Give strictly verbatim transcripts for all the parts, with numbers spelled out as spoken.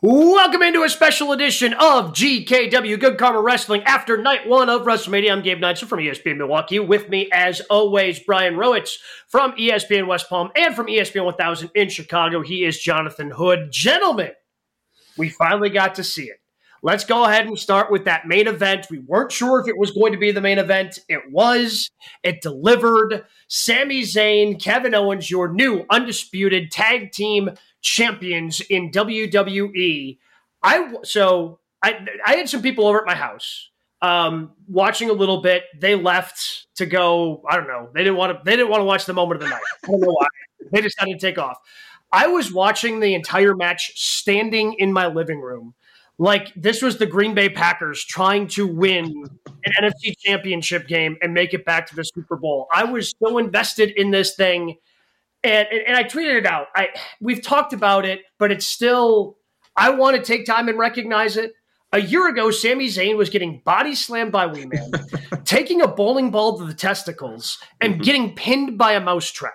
Welcome into a special edition of G K W Good Karma Wrestling after night one of WrestleMania. I'm Gabe Neitzel from E S P N Milwaukee. With me, as always, Brian Rowitz from E S P N West Palm and from E S P N one thousand in Chicago. He is Jonathan Hood. Gentlemen, we finally got to see it. Let's go ahead and start with that main event. We weren't sure if it was going to be the main event. It was. It delivered. Sami Zayn, Kevin Owens, your new undisputed tag team champions in W W E. I so I I had some people over at my house um, watching a little bit. They left to go. I don't know. They didn't want to. They didn't want to watch the moment of the night. I don't know why. They decided to take off. I was watching the entire match standing in my living room, like this was the Green Bay Packers trying to win an N F C Championship game and make it back to the Super Bowl. I was so invested in this thing. And, and, and I tweeted it out. I We've talked about it, but it's still, I want to take time and recognize it. A year ago, Sami Zayn was getting body slammed by Wee Man, taking a bowling ball to the testicles, and mm-hmm. getting pinned by a mousetrap.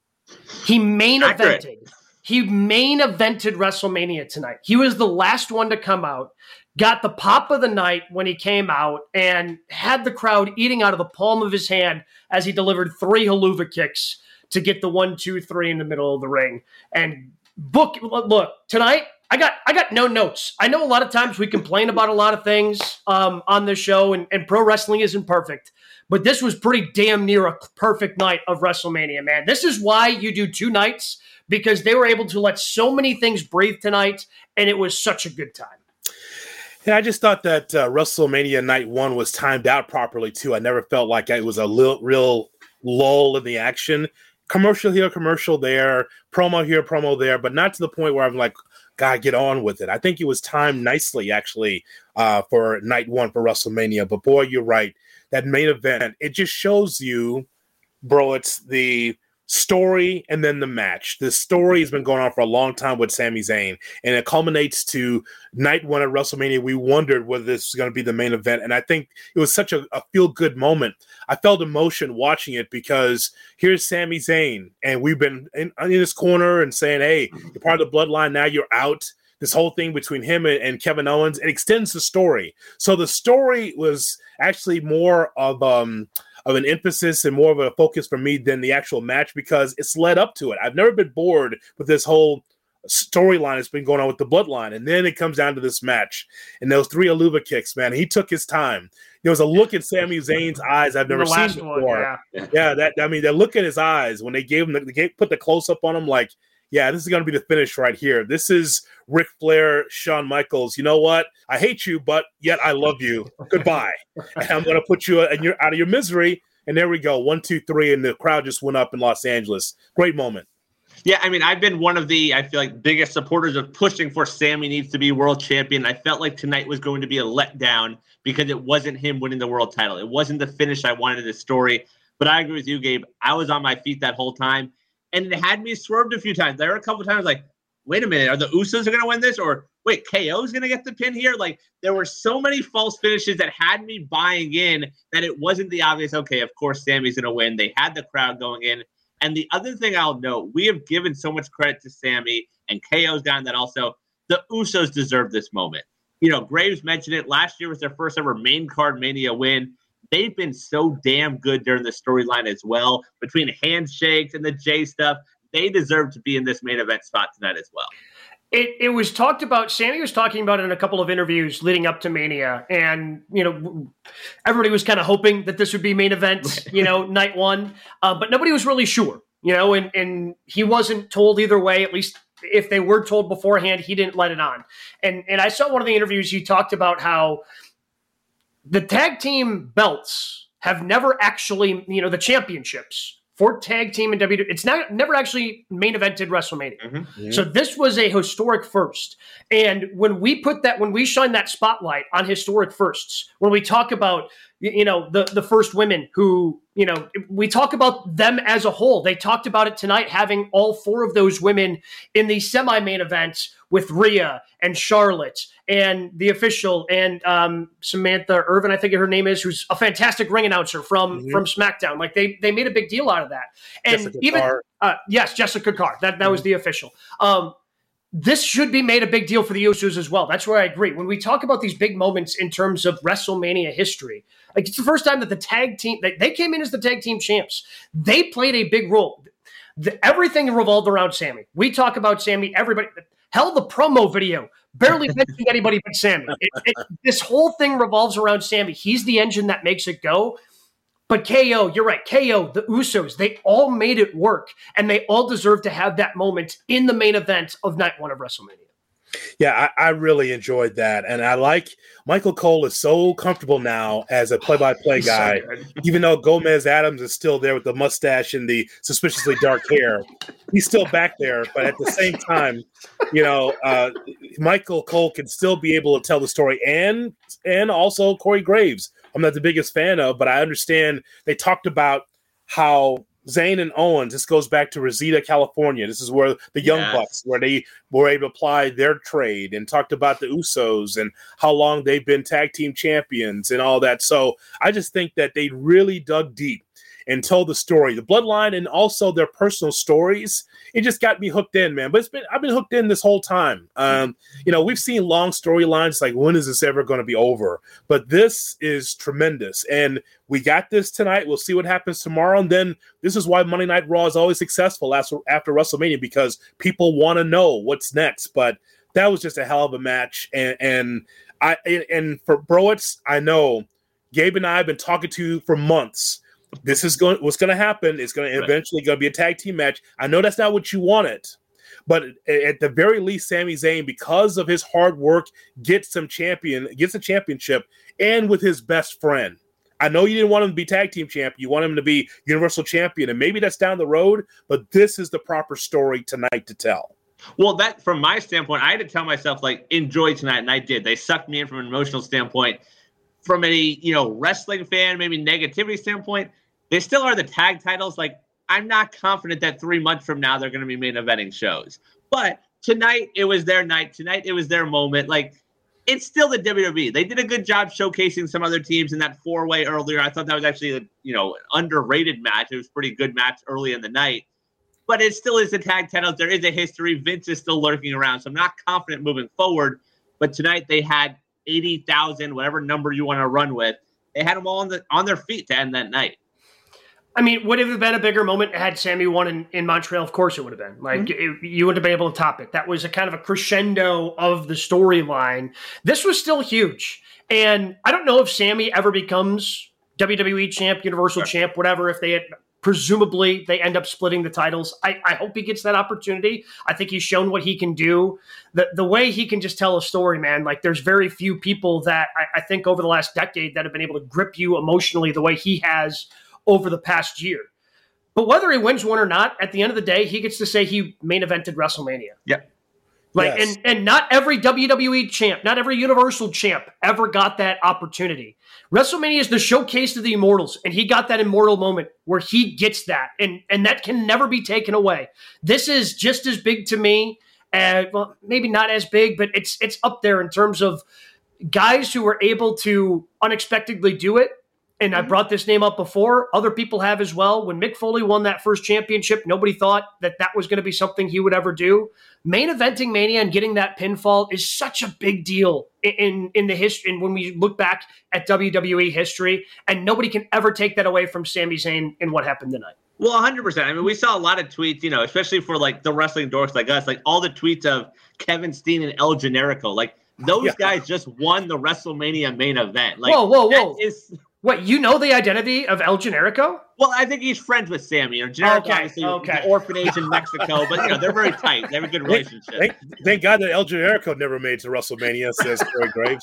He main Accurate. evented. He main evented WrestleMania tonight. He was the last one to come out, got the pop of the night when he came out, and had the crowd eating out of the palm of his hand as he delivered three haluva kicks to get the one, two, three in the middle of the ring. And book, look, tonight, I got I got no notes. I know a lot of times we complain about a lot of things um, on this show, and, and pro wrestling isn't perfect. But this was pretty damn near a perfect night of WrestleMania, man. This is why you do two nights, because they were able to let so many things breathe tonight, and it was such a good time. Yeah, I just thought that uh, WrestleMania night one was timed out properly, too. I never felt like it was a little, real lull in the action. Commercial here, commercial there, promo here, promo there, but not to the point where I'm like, God, get on with it. I think it was timed nicely, actually, uh, for night one for WrestleMania. But boy, you're right. That main event, it just shows you, bro, it's the story and then the match. The story has been going on for a long time with Sami Zayn, and it culminates to night one at WrestleMania. We wondered whether this was going to be the main event, and I think it was such a, a feel-good moment. I felt emotion watching it because here's Sami Zayn, and we've been in, in this corner and saying, hey, you're part of the bloodline, now you're out. This whole thing between him and, and Kevin Owens, it extends the story. So the story was actually more of um of an emphasis and more of a focus for me than the actual match, because it's led up to it. I've never been bored with this whole storyline that's been going on with the bloodline. And then it comes down to this match and those three Aluva kicks, man. He took his time. There was a look in Sami Zayn's eyes I've never seen before. One, yeah. yeah, that I mean, that look in his eyes when they gave him, the, they gave, put the close up on him, like, yeah, this is going to be the finish right here. This is Ric Flair, Shawn Michaels. You know what? I hate you, but yet I love you. Goodbye. And I'm going to put you in your, out of your misery. And there we go. One, two, three. And the crowd just went up in Los Angeles. Great moment. Yeah, I mean, I've been one of the, I feel like, biggest supporters of pushing for Sami needs to be world champion. I felt like tonight was going to be a letdown because it wasn't him winning the world title. It wasn't the finish I wanted in the story. But I agree with you, Gabe. I was on my feet that whole time. And it had me swerved a few times. There were a couple times like, wait a minute, are the Usos going to win this? Or wait, K O's going to get the pin here? Like, there were so many false finishes that had me buying in that it wasn't the obvious, okay, of course Sami's going to win. They had the crowd going in. And the other thing I'll note, we have given so much credit to Sami, and K O's down that also. The Usos deserve this moment. You know, Graves mentioned it. Last year was their first ever main card Mania win. They've been so damn good during the storyline as well. Between handshakes and the J stuff, they deserve to be in this main event spot tonight as well. It it was talked about, Sami was talking about it in a couple of interviews leading up to Mania. And, you know, everybody was kind of hoping that this would be main event, you know, night one. Uh, but nobody was really sure, you know, and, and he wasn't told either way, at least if they were told beforehand, he didn't let it on. And, and I saw one of the interviews, he talked about how the tag team belts have never actually, you know, the championships for tag team and W W E, it's not never actually main evented WrestleMania. Mm-hmm. Mm-hmm. So this was a historic first. And when we put that, when we shine that spotlight on historic firsts, when we talk about, you know, the, the first women who, you know, we talk about them as a whole. They talked about it tonight, having all four of those women in the semi-main events with Rhea and Charlotte and the official and um, Samantha Irvin, I think her name is, who's a fantastic ring announcer from, mm-hmm. from SmackDown. Like they they made a big deal out of that. And Jessica even Carr. Uh, yes, Jessica Carr. That that mm-hmm. was the official. Um, this should be made a big deal for the Usos as well. That's where I agree. When we talk about these big moments in terms of WrestleMania history, like it's the first time that the tag team, they, they came in as the tag team champs. They played a big role. The, everything revolved around Sammy. We talk about Sammy, everybody, hell, the promo video barely mentioned anybody but Sammy. It, it, this whole thing revolves around Sammy. He's the engine that makes it go. But K O, you're right, K O, the Usos, they all made it work, and they all deserve to have that moment in the main event of night one of WrestleMania. Yeah, I, I really enjoyed that. And I like Michael Cole is so comfortable now as a play-by-play guy, so even though Gomez Adams is still there with the mustache and the suspiciously dark hair. He's still back there, but at the same time, you know, uh, Michael Cole can still be able to tell the story, and and also Corey Graves. I'm not the biggest fan of, but I understand they talked about how Zayn and Owens, this goes back to Reseda, California. This is where the Young yes. Bucks, where they were able to apply their trade, and talked about the Usos and how long they've been tag team champions and all that. So I just think that they really dug deep and told the story, the bloodline, and also their personal stories. It just got me hooked in, man. But it's been I've been hooked in this whole time. Um, you know, we've seen long storylines like, when is this ever going to be over? But this is tremendous, and we got this tonight. We'll see what happens tomorrow, and then this is why Monday Night Raw is always successful after after WrestleMania, because people want to know what's next. But that was just a hell of a match, and and I and for Browitz, I know Gabe and I have been talking to you for months. This is going. What's going to happen? It's going to eventually going to be a tag team match. I know that's not what you wanted, but at the very least, Sami Zayn, because of his hard work, gets some champion, gets a championship, and with his best friend. I know you didn't want him to be tag team champion. You want him to be Universal Champion, and maybe that's down the road. But this is the proper story tonight to tell. Well, that from my standpoint, I had to tell myself, like, enjoy tonight, and I did. They sucked me in from an emotional standpoint. From a, you know, wrestling fan, maybe negativity standpoint, they still are the tag titles. Like, I'm not confident that three months from now they're going to be main eventing shows. But tonight, it was their night. Tonight, it was their moment. Like, it's still the W W E. They did a good job showcasing some other teams in that four-way earlier. I thought that was actually a, you know, underrated match. It was a pretty good match early in the night. But it still is the tag titles. There is a history. Vince is still lurking around. So I'm not confident moving forward. But tonight, they had eighty thousand, whatever number you want to run with. They had them all on, the, on their feet to end that night. I mean, would it have been a bigger moment had Sammy won in, in Montreal? Of course it would have been. Like, mm-hmm. it, you would have been able to top it. That was a kind of a crescendo of the storyline. This was still huge. And I don't know if Sammy ever becomes W W E champ, Universal sure. champ, whatever, if they had, presumably they end up splitting the titles. I, I hope he gets that opportunity. I think he's shown what he can do. The the way he can just tell a story, man, like there's very few people that I, I think over the last decade that have been able to grip you emotionally the way he has over the past year. But whether he wins one or not, at the end of the day, he gets to say he main evented WrestleMania. Yeah. Like, yes. and, and not every W W E champ, not every Universal champ ever got that opportunity. WrestleMania is the showcase of the immortals, and he got that immortal moment where he gets that, and, and that can never be taken away. This is just as big to me, as, well, maybe not as big, but it's it's up there in terms of guys who were able to unexpectedly do it. And I brought this name up before. Other people have as well. When Mick Foley won that first championship, nobody thought that that was going to be something he would ever do. Main eventing Mania and getting that pinfall is such a big deal in, in, in the history. And when we look back at W W E history, and nobody can ever take that away from Sami Zayn and what happened tonight. Well, one hundred percent. I mean, we saw a lot of tweets, you know, especially for like the wrestling dorks like us, like all the tweets of Kevin Steen and El Generico. Like those yeah. guys just won the WrestleMania main event. Like, whoa, whoa, whoa. That is... What, you know the identity of El Generico? Well, I think he's friends with Sammy. You know, Generico, okay, obviously, okay. the orphanage in Mexico, but, you know, they're very tight. They have a good relationship. Thank, thank God that El Generico never made it to WrestleMania, says Corey Graves.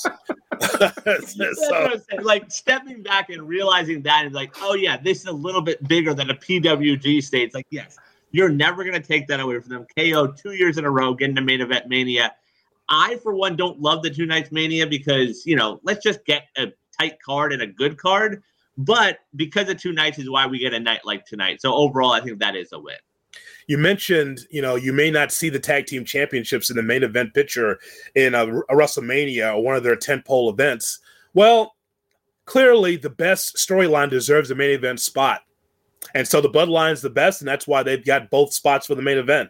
so. Like, stepping back and realizing that and like, oh, yeah, this is a little bit bigger than a P W G state. It's like, yes, you're never going to take that away from them. K O two years in a row, getting to main event Mania. I, for one, don't love the two nights Mania because, you know, let's just get a tight card and a good card, but because of two nights is why we get a night like tonight. So overall, I think that is a win. You mentioned, you know, you may not see the tag team championships in the main event picture in a, a WrestleMania or one of their tentpole events. Well, clearly the best storyline deserves a main event spot. And so the Bloodline's the best, and that's why they've got both spots for the main event.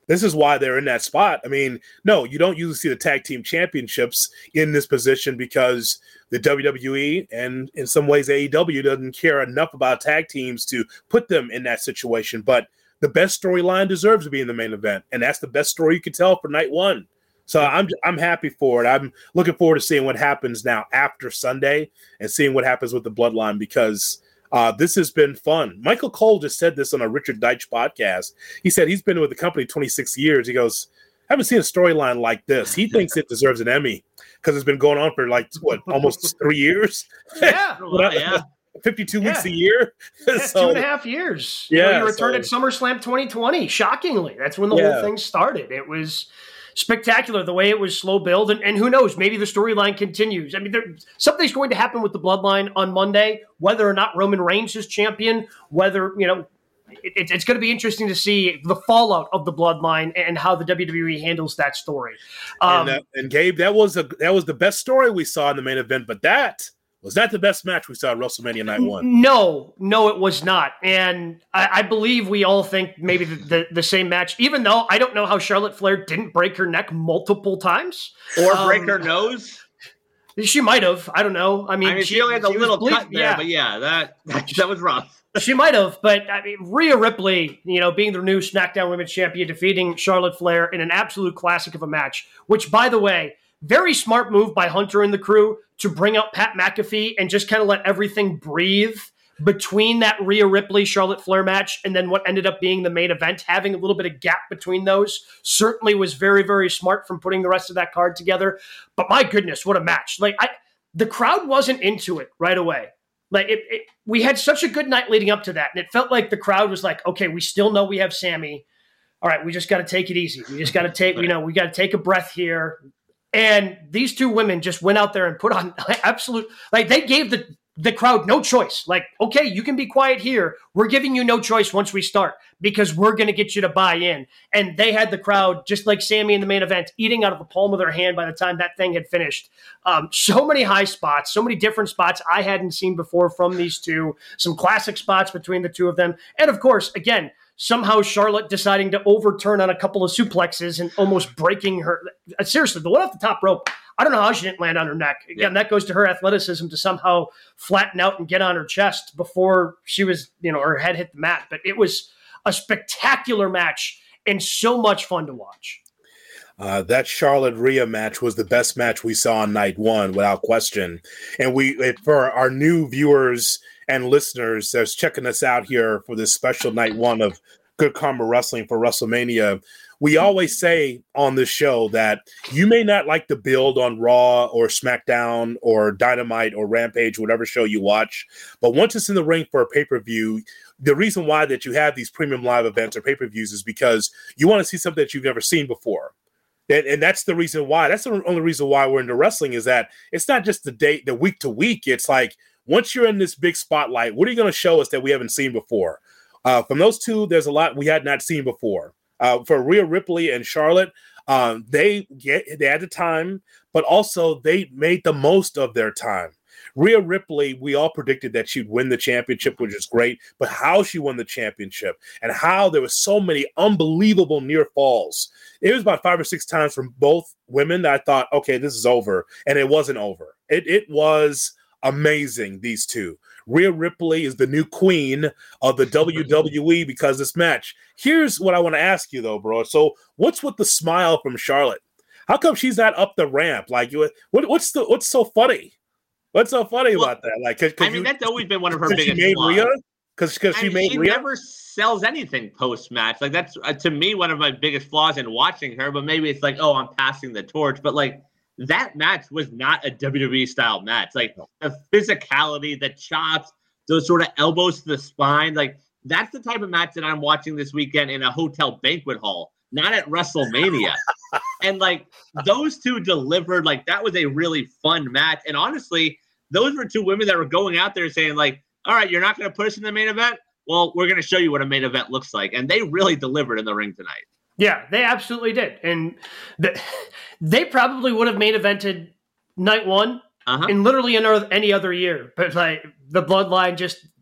This is why they're in that spot. I mean, no, you don't usually see the tag team championships in this position because the W W E and in some ways A E W doesn't care enough about tag teams to put them in that situation. But the best storyline deserves to be in the main event, and that's the best story you can tell for night one. So I'm I'm happy for it. I'm looking forward to seeing what happens now after Sunday and seeing what happens with the Bloodline because uh, this has been fun. Michael Cole just said this on a Richard Deitch podcast. He said he's been with the company twenty-six years. He goes, I haven't seen a storyline like this. He thinks it deserves an Emmy because it's been going on for like, what, almost three years? Yeah. yeah. fifty-two yeah. weeks a year. Yeah, so, two and a half years. Yeah. You know, you returned so, at SummerSlam twenty twenty. Shockingly. That's when the yeah. whole thing started. It was spectacular the way it was slow build. And, and who knows, maybe the storyline continues. I mean, there, something's going to happen with the Bloodline on Monday, whether or not Roman Reigns is champion, whether, you know, it, it's going to be interesting to see the fallout of the Bloodline and how the W W E handles that story. Um, and, uh, and Gabe, that was a that was the best story we saw in the main event, but that was not the best match we saw at WrestleMania Night One. No, no, it was not. And I, I believe we all think maybe the, the, the same match, even though I don't know how Charlotte Flair didn't break her neck multiple times. Or um, break her nose. She might have. I don't know. I mean, I mean she, she only had a little cut there, yeah. but yeah, that, that, that was rough. She might have, but I mean, Rhea Ripley, you know, being the new SmackDown Women's Champion, defeating Charlotte Flair in an absolute classic of a match, which, by the way, very smart move by Hunter and the crew to bring out Pat McAfee and just kind of let everything breathe between that Rhea Ripley Charlotte Flair match and then what ended up being the main event. Having a little bit of gap between those certainly was very, very smart from putting the rest of that card together. But my goodness, what a match. Like I, the crowd wasn't into it right away. Like it, it, we had such a good night leading up to that. And it felt like the crowd was like, okay, we still know we have Sammy. All right, we just got to take it easy. We just got to take, you know, we got to take a breath here. And these two women just went out there and put on absolute, like they gave the, the crowd no choice. Like, okay, you can be quiet here. We're giving you no choice once we start because we're going to get you to buy in. And they had the crowd, just like Sammy in the main event, eating out of the palm of their hand by the time that thing had finished. Um, so many high spots, so many different spots I hadn't seen before from these two, some classic spots between the two of them. And of course, again, somehow Charlotte deciding to overturn on a couple of suplexes and almost breaking her. Seriously, the one off the top rope, I don't know how she didn't land on her neck. Again, yeah. That goes to her athleticism to somehow flatten out and get on her chest before she was, you know, her head hit the mat. But it was a spectacular match and so much fun to watch. Uh, that Charlotte Rhea match was the best match we saw on night one, without question. And we, it, for our new viewers and listeners that's checking us out here for this special night one of Good Karma Wrestling for WrestleMania, we always say on this show that you may not like the build on Raw or SmackDown or Dynamite or Rampage, whatever show you watch, but once it's in the ring for a pay-per-view, the reason why that you have these premium live events or pay-per-views is because you want to see something that you've never seen before. And, and that's the reason why. That's the only reason why we're into wrestling is that it's not just the day, the week to week. It's like once you're in this big spotlight, what are you going to show us that we haven't seen before? Uh, from those two, there's a lot we had not seen before. Uh, for Rhea Ripley and Charlotte, um, they get they had the time, but also they made the most of their time. Rhea Ripley, we all predicted that she'd win the championship, which is great, but how she won the championship and how there was so many unbelievable near falls. It was about five or six times from both women that I thought, okay, this is over, and it wasn't over. It it was amazing, these two. Rhea Ripley is the new queen of the W W E because this match. Here's what I want to ask you, though, bro. So what's with the smile from Charlotte? How come she's not up the ramp? Like, what, what's the what's so funny? What's so funny well, about that? Like, cause, cause I mean, you, that's always been one of her biggest she made flaws. Rhea? Because because she mean, made she Rhea? never sells anything post-match. Like, that's, uh, to me, one of my biggest flaws in watching her. But maybe it's like, oh, I'm passing the torch. But, like, that match was not a W W E-style match. Like, the physicality, the chops, those sort of elbows to the spine. Like, that's the type of match that I'm watching this weekend in a hotel banquet hall, not at WrestleMania. And, like, those two delivered. Like, that was a really fun match. And, honestly, those were two women that were going out there saying, like, all right, you're not going to put us in the main event? Well, we're going to show you what a main event looks like. And they really delivered in the ring tonight. Yeah, they absolutely did. And the, they probably would have main evented night one uh-huh. in literally another, any other year. But like the Bloodline just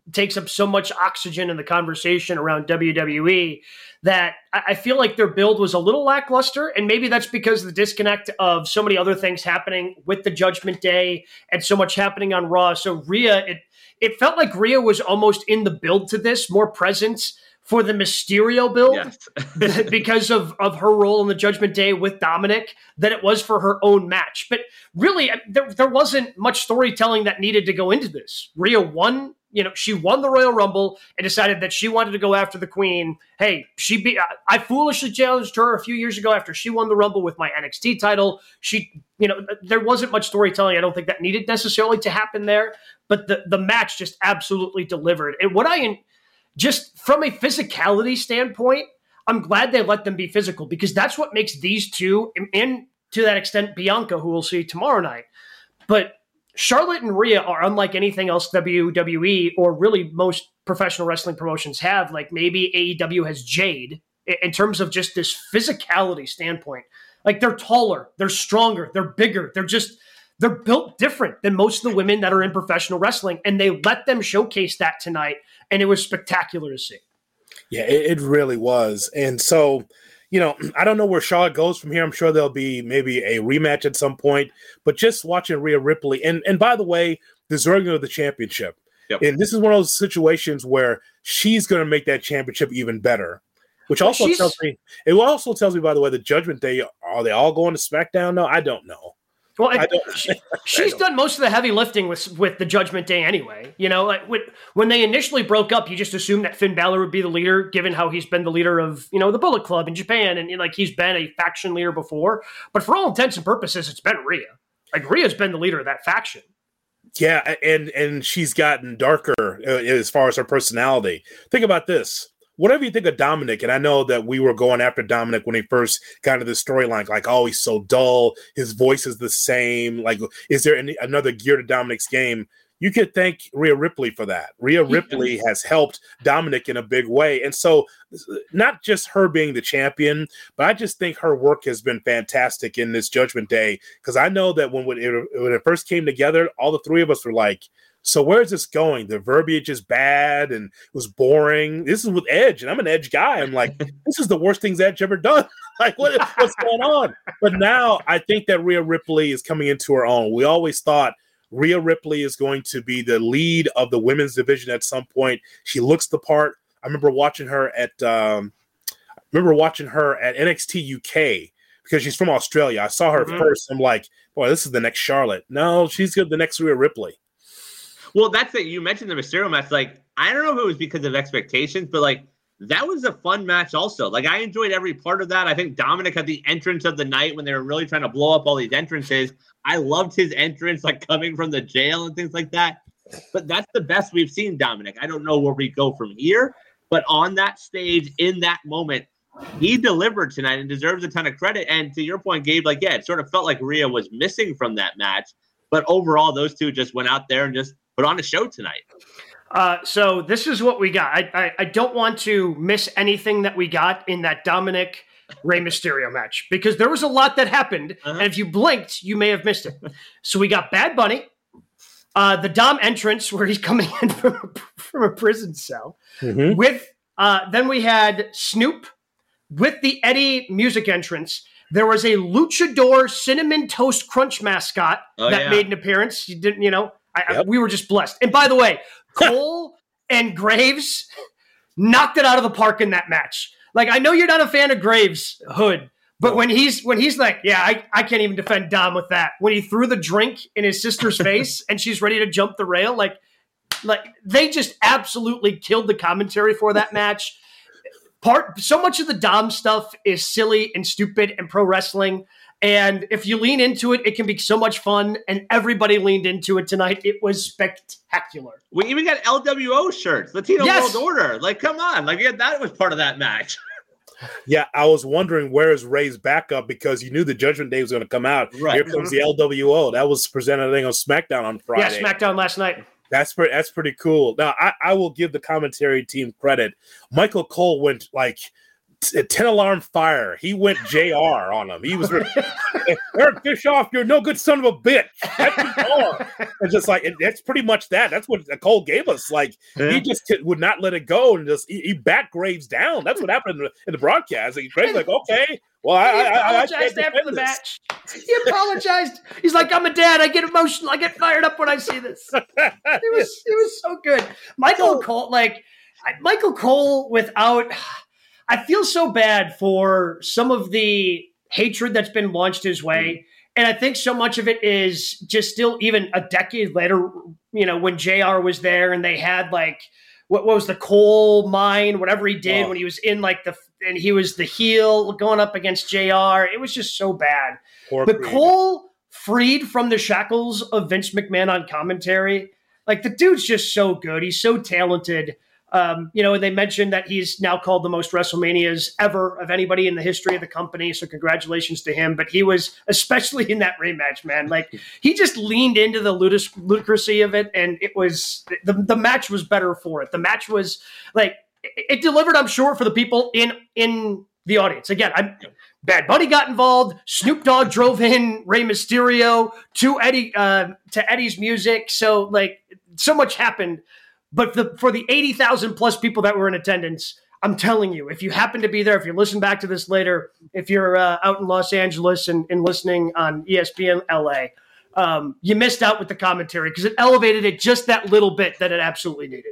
takes up so much oxygen in the conversation around W W E that I feel like their build was a little lackluster. And maybe that's because of the disconnect of so many other things happening with the Judgment Day and so much happening on Raw. So Rhea, it, it felt like Rhea was almost in the build to this, more presence for the Mysterio build yes. because of, of her role in the Judgment Day with Dominic than it was for her own match. But really, there, there wasn't much storytelling that needed to go into this. Rhea won, you know, she won the Royal Rumble and decided that she wanted to go after the Queen. Hey, she be, I foolishly challenged her a few years ago after she won the Rumble with my N X T title. She, you know, there wasn't much storytelling. I don't think that needed necessarily to happen there, but the, the match just absolutely delivered. And what I, just from a physicality standpoint, I'm glad they let them be physical because that's what makes these two, and, and to that extent, Bianca, who we'll see tomorrow night. But Charlotte and Rhea are unlike anything else W W E or really most professional wrestling promotions have. Like maybe A E W has Jade in terms of just this physicality standpoint. Like they're taller, they're stronger, they're bigger. They're just, they're built different than most of the women that are in professional wrestling. And they let them showcase that tonight. And it was spectacular to see. Yeah, it, it really was. And so, you know, I don't know where Charlotte goes from here. I'm sure there'll be maybe a rematch at some point. But just watching Rhea Ripley, and, and by the way, deserving of the championship. Yep. And this is one of those situations where she's going to make that championship even better. Which also she's, tells me, it also tells me, by the way, the Judgment Day, are they all going to SmackDown now? I don't know. Well, I, she, she's done most of the heavy lifting with with the Judgment Day anyway. You know, like when, when they initially broke up, you just assumed that Finn Balor would be the leader, given how he's been the leader of, you know, the Bullet Club in Japan, and like he's been a faction leader before. But for all intents and purposes, it's been Rhea. Like Rhea's been the leader of that faction. Yeah, and and she's gotten darker as far as her personality. Think about this. Whatever you think of Dominic, and I know that we were going after Dominic when he first got into the storyline, like, oh, he's so dull. His voice is the same. Like, is there any, another gear to Dominic's game? You could thank Rhea Ripley for that. Rhea Ripley has helped Dominic in a big way. And so not just her being the champion, but I just think her work has been fantastic in this Judgment Day. Because I know that when, when, it, when it first came together, all the three of us were like, so where is this going? The verbiage is bad and it was boring. This is with Edge, and I'm an Edge guy. I'm like, this is the worst things Edge ever done. Like, what, what's going on? But now I think that Rhea Ripley is coming into her own. We always thought Rhea Ripley is going to be the lead of the women's division at some point. She looks the part. I remember watching her at um, I remember watching her at N X T U K because she's from Australia. I saw her mm-hmm. first. I'm like, boy, this is the next Charlotte. No, she's good. The next Rhea Ripley. Well, that's it. You mentioned the Mysterio match. Like, I don't know if it was because of expectations, but like that was a fun match also. Like, I enjoyed every part of that. I think Dominic had the entrance of the night when they were really trying to blow up all these entrances. I loved his entrance, like coming from the jail and things like that. But that's the best we've seen Dominic. I don't know where we go from here, but on that stage, in that moment, he delivered tonight and deserves a ton of credit. And to your point, Gabe, like, yeah, it sort of felt like Rhea was missing from that match. But overall, those two just went out there and just put on a show tonight. Uh, so this is what we got. I, I I don't want to miss anything that we got in that Dominic Rey Mysterio match because there was a lot that happened, uh-huh. and if you blinked, you may have missed it. So we got Bad Bunny, uh, the Dom entrance where he's coming in from a, from a prison cell. Mm-hmm. With uh, then we had Snoop with the Eddie music entrance. There was a Luchador Cinnamon Toast Crunch mascot oh, that yeah. made an appearance. You didn't, you know. I, yep. I, we were just blessed. And by the way, Cole and Graves knocked it out of the park in that match. Like, I know you're not a fan of Graves, Hood, but when he's when he's like, yeah, I, I can't even defend Dom with that. When he threw the drink in his sister's face and she's ready to jump the rail, like, like they just absolutely killed the commentary for that match. Part so much of the Dom stuff is silly and stupid and pro wrestling. And if you lean into it, it can be so much fun. And everybody leaned into it tonight. It was spectacular. We even got L W O shirts, Latino yes. World Order. Like, come on. Like, yeah, that was part of that match. Yeah, I was wondering where is Ray's backup because you knew the Judgment Day was going to come out. Right. Here comes the L W O. That was presented, I think, on SmackDown on Friday. Yeah, SmackDown last night. That's pretty, that's pretty cool. Now, I, I will give the commentary team credit. Michael Cole went, like, a ten alarm fire. He went J R on him. He was Eric Bischoff, you're no good son of a bitch. That's J R. It's just like it, that's pretty much that. That's what Cole gave us. Like yeah. he just t- would not let it go and just he, he backed Graves down. That's what happened in the, in the broadcast. Like, Graves like, okay, well, I, he I, apologized I, I after the this. match. He apologized. He's like, I'm a dad. I get emotional. I get fired up when I see this. It was it was so good. Michael Cole, like Michael Cole, without. I feel so bad for some of the hatred that's been launched his way. And I think so much of it is just still even a decade later, you know, when J R was there and they had like, what, what was the coal mine, whatever he did wow. when he was in like the, and he was the heel going up against J R. It was just so bad. Poor but Creed. Cole freed from the shackles of Vince McMahon on commentary. Like the dude's just so good. He's so talented. Um, you know, and they mentioned that he's now called the most WrestleManias ever of anybody in the history of the company. So congratulations to him. But he was, especially in that rematch, man, like he just leaned into the ludic- ludicrousy of it. And it was, the, the match was better for it. The match was like, it, it delivered, I'm sure, for the people in, in the audience. Again, I'm Bad Bunny got involved. Snoop Dogg drove in Rey Mysterio to Eddie, uh, to Eddie's music. So like so much happened. But the, for the eighty thousand plus people that were in attendance, I'm telling you, if you happen to be there, if you listen back to this later, if you're uh, out in Los Angeles and, and listening on E S P N L A, um, you missed out with the commentary because it elevated it just that little bit that it absolutely needed.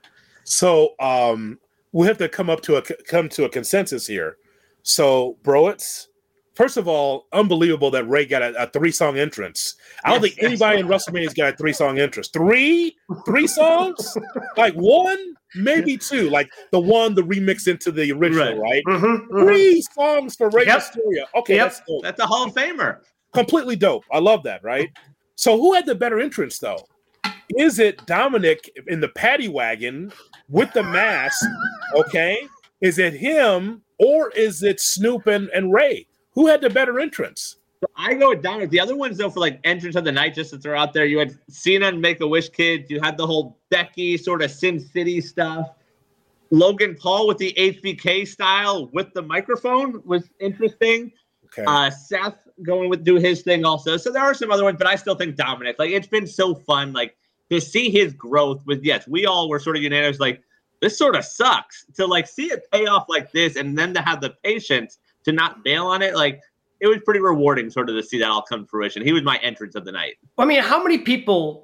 So um, we have to come up to a come to a consensus here. So Broitz, first of all, unbelievable that Ray got a, a three-song entrance. I don't yes, think anybody in WrestleMania's got a three-song entrance. Three? Three songs? Like one? Maybe two. Like the one, the remix into the original, right? right? Mm-hmm, mm-hmm. Three songs for Rey yep. Mysterio. Okay, yep. that's dope. That's a Hall of Famer. Completely dope. I love that, right? So who had the better entrance, though? Is it Dominic in the paddy wagon with the mask, okay? Is it him, or is it Snoop and, and Ray? Who had the better entrance? I go with Dominic. The other ones, though, for like entrance of the night, just to throw out there, you had Cena and Make-A-Wish Kid. You had the whole Becky sort of Sin City stuff. Logan Paul with the H B K style with the microphone was interesting. Okay. Uh, Seth going with do his thing also. So there are some other ones, but I still think Dominic. Like it's been so fun, like to see his growth. With yes, we all were sort of unanimous. Like this sort of sucks to like see it pay off like this, and then to have the patience to not bail on it, like it was pretty rewarding sort of to see that all come to fruition. He was my entrance of the night. I mean, how many people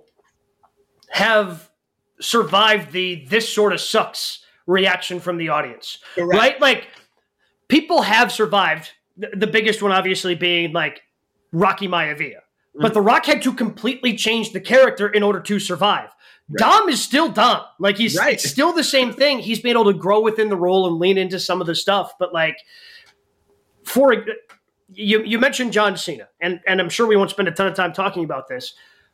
have survived the this sort of sucks reaction from the audience? Correct. Right? Like people have survived, the biggest one obviously being like Rocky Maivia. Mm-hmm. But The Rock had to completely change the character in order to survive. Right. Dom is still Dom. Like he's right. it's still the same thing. He's been able to grow within the role and lean into some of the stuff. But like, For you, you mentioned John Cena, and, and I'm sure we won't spend a ton of time talking about this,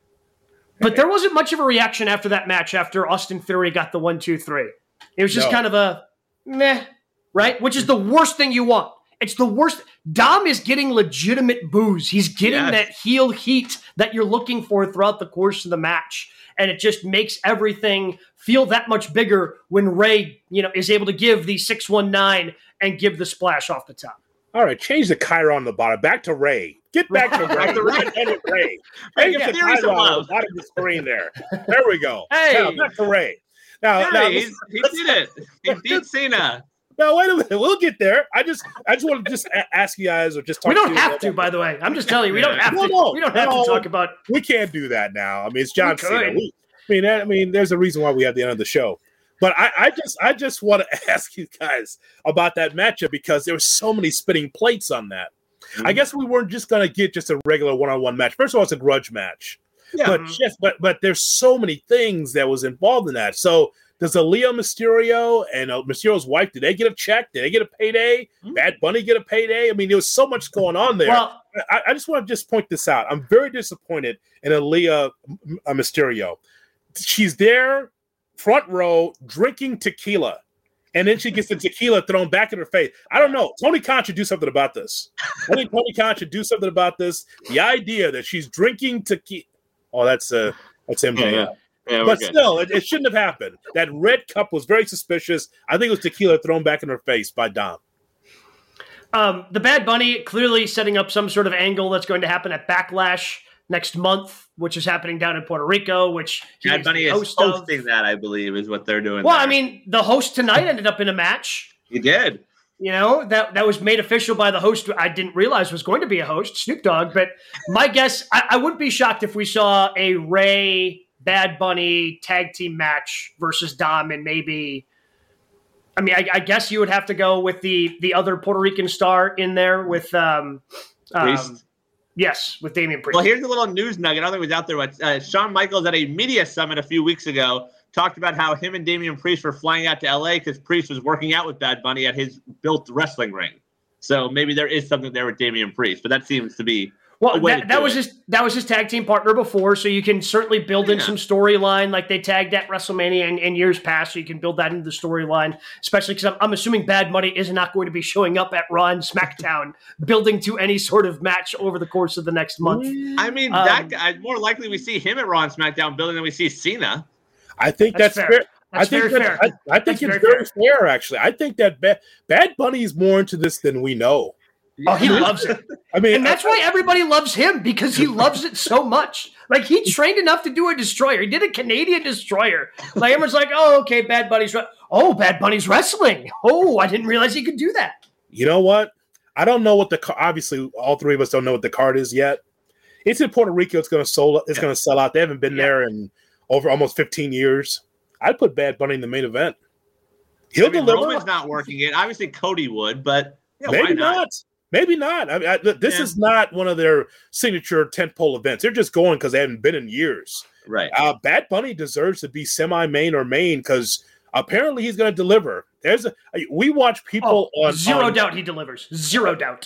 but there wasn't much of a reaction after that match after Austin Theory got the one, two, three. It was just no. kind of a meh, right? Which is the worst thing you want. It's the worst. Dom is getting legitimate boos. He's getting yes. that heel heat that you're looking for throughout the course of the match. And it just makes everything feel that much bigger when Ray, you know, is able to give the six one nine and give the splash off the top. All right, change the Chiron on the bottom. Back to Ray. Get back to Ray. Back to Ray. Ray. Hey, get the Chiron on the bottom of the screen there. There we go. Hey. Now, back to Ray. Now, yeah, now he did it. He beat Cena. No, wait a minute. We'll get there. I just, I just want to just ask you guys, or just talk. We don't to have to, by the way. I'm just telling you, we don't have no, to. No, we don't have no, to talk about. We can't do that now. I mean, it's John Cena. We, I mean, I mean, there's a reason why we have the end of the show. But I, I just I just want to ask you guys about that matchup because there were so many spinning plates on that. Mm-hmm. I guess we weren't just going to get just a regular one-on-one match. First of all, it's a grudge match. Yeah. But just but but there's so many things that was involved in that. So does Aaliyah Mysterio and uh, Mysterio's wife, did they get a check? Did they get a payday? Mm-hmm. Bad Bunny get a payday? I mean, there was so much going on there. Well, I, I just want to just point this out. I'm very disappointed in Aaliyah uh, Mysterio. She's there. Front row drinking tequila, and then she gets the tequila thrown back in her face. I don't know. Tony Khan should do something about this. I think Tony Khan should do something about this. The idea that she's drinking tequila. Oh, that's uh, that's M J F. Yeah, yeah. Yeah, but good. Still, it, it shouldn't have happened. That red cup was very suspicious. I think it was tequila thrown back in her face by Dom. Um, the Bad Bunny clearly setting up some sort of angle that's going to happen at Backlash next month, which is happening down in Puerto Rico, which Bad Bunny is host hosting of. that, I believe, is what they're doing. Well, there. I mean, the host tonight ended up in a match. He did. You know, that, that was made official by the host. I didn't realize was going to be a host, Snoop Dogg. But my guess, I, I wouldn't be shocked if we saw a Ray Bad Bunny tag team match versus Dom, and maybe, I mean, I, I guess you would have to go with the the other Puerto Rican star in there with, um, um yes, with Damian Priest. Well, here's a little news nugget. I don't think it was out there, but uh, Shawn Michaels at a media summit a few weeks ago talked about how him and Damian Priest were flying out to L A because Priest was working out with Bad Bunny at his built wrestling ring. So maybe there is something there with Damian Priest, but that seems to be well. That, that was it. his that was his tag team partner before, so you can certainly build in yeah. some storyline like they tagged at WrestleMania in, in years past. So you can build that into the storyline, especially because I'm, I'm assuming Bad Bunny is not going to be showing up at Raw and SmackDown, building to any sort of match over the course of the next month. I mean, um, that guy, more likely we see him at Raw and SmackDown building than we see Cena. I think that's, that's fair. fair. That's I think very that, fair. I, I think that's it's very very fair. fair, actually. I think that ba- Bad Bunny is more into this than we know. Oh, he loves it. I mean, and that's I, why everybody loves him, because he loves it so much. Like, he trained enough to do a destroyer. He did a Canadian destroyer. Like, everyone's like, oh, okay, Bad Bunny's re- oh, Bad Bunny's wrestling. Oh, I didn't realize he could do that. You know what? I don't know what the obviously all three of us don't know what the card is yet. It's in Puerto Rico. It's going to sell. It's going to sell out. They haven't been yeah. there in over almost fifteen years. I'd put Bad Bunny in the main event. He'll I mean, deliver. Roman's not working it. Obviously, Cody would, but yeah, maybe why not? not. Maybe not. I mean, I, this yeah. is not one of their signature tentpole events. They're just going because they haven't been in years. Right. Uh, Bad Bunny deserves to be semi-main or main because apparently he's going to deliver. There's a we watch people oh, on zero on, doubt he delivers. Zero doubt.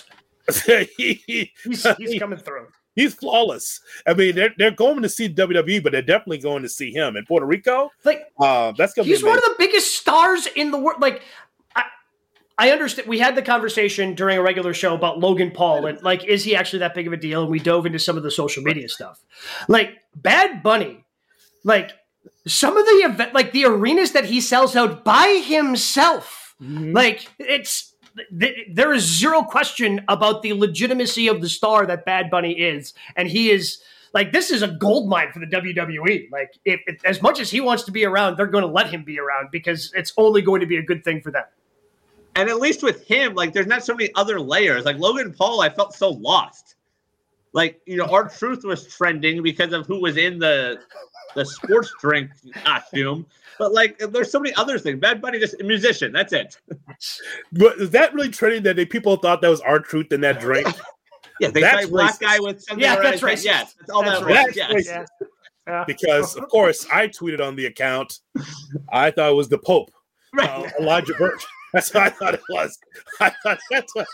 he, he's, he's coming through. He's flawless. I mean, they're they're going to see W W E, but they're definitely going to see him in Puerto Rico. Like, uh, that's going to be he's amazing. one of the biggest stars in the world. Like, I, I understand. We had the conversation during a regular show about Logan Paul and like, is he actually that big of a deal? And we dove into some of the social media stuff. Like, Bad Bunny, like some of the event, like the arenas that he sells out by himself. Mm-hmm. Like, it's. There is zero question about the legitimacy of the star that Bad Bunny is. And he is like, this is a gold mine for the W W E. Like, if, if, as much as he wants to be around, they're going to let him be around because it's only going to be a good thing for them. And at least with him, like, there's not so many other layers. Like Logan Paul, I felt so lost. Like, you know, R-Truth was trending because of who was in the the sports drink costume. But, like, there's so many other things. Bad Bunny, just a musician. That's it. But is that really trending that they, people thought that was R-Truth in that drink? Yeah, they that's say black guy with something. Yeah, that's right. Yes, that's all that's that right. was. Yes. Yeah. Yeah. Because, of course, I tweeted on the account. I thought it was the Pope, right. uh, Elijah Burke. That's what I thought it was. I thought that's what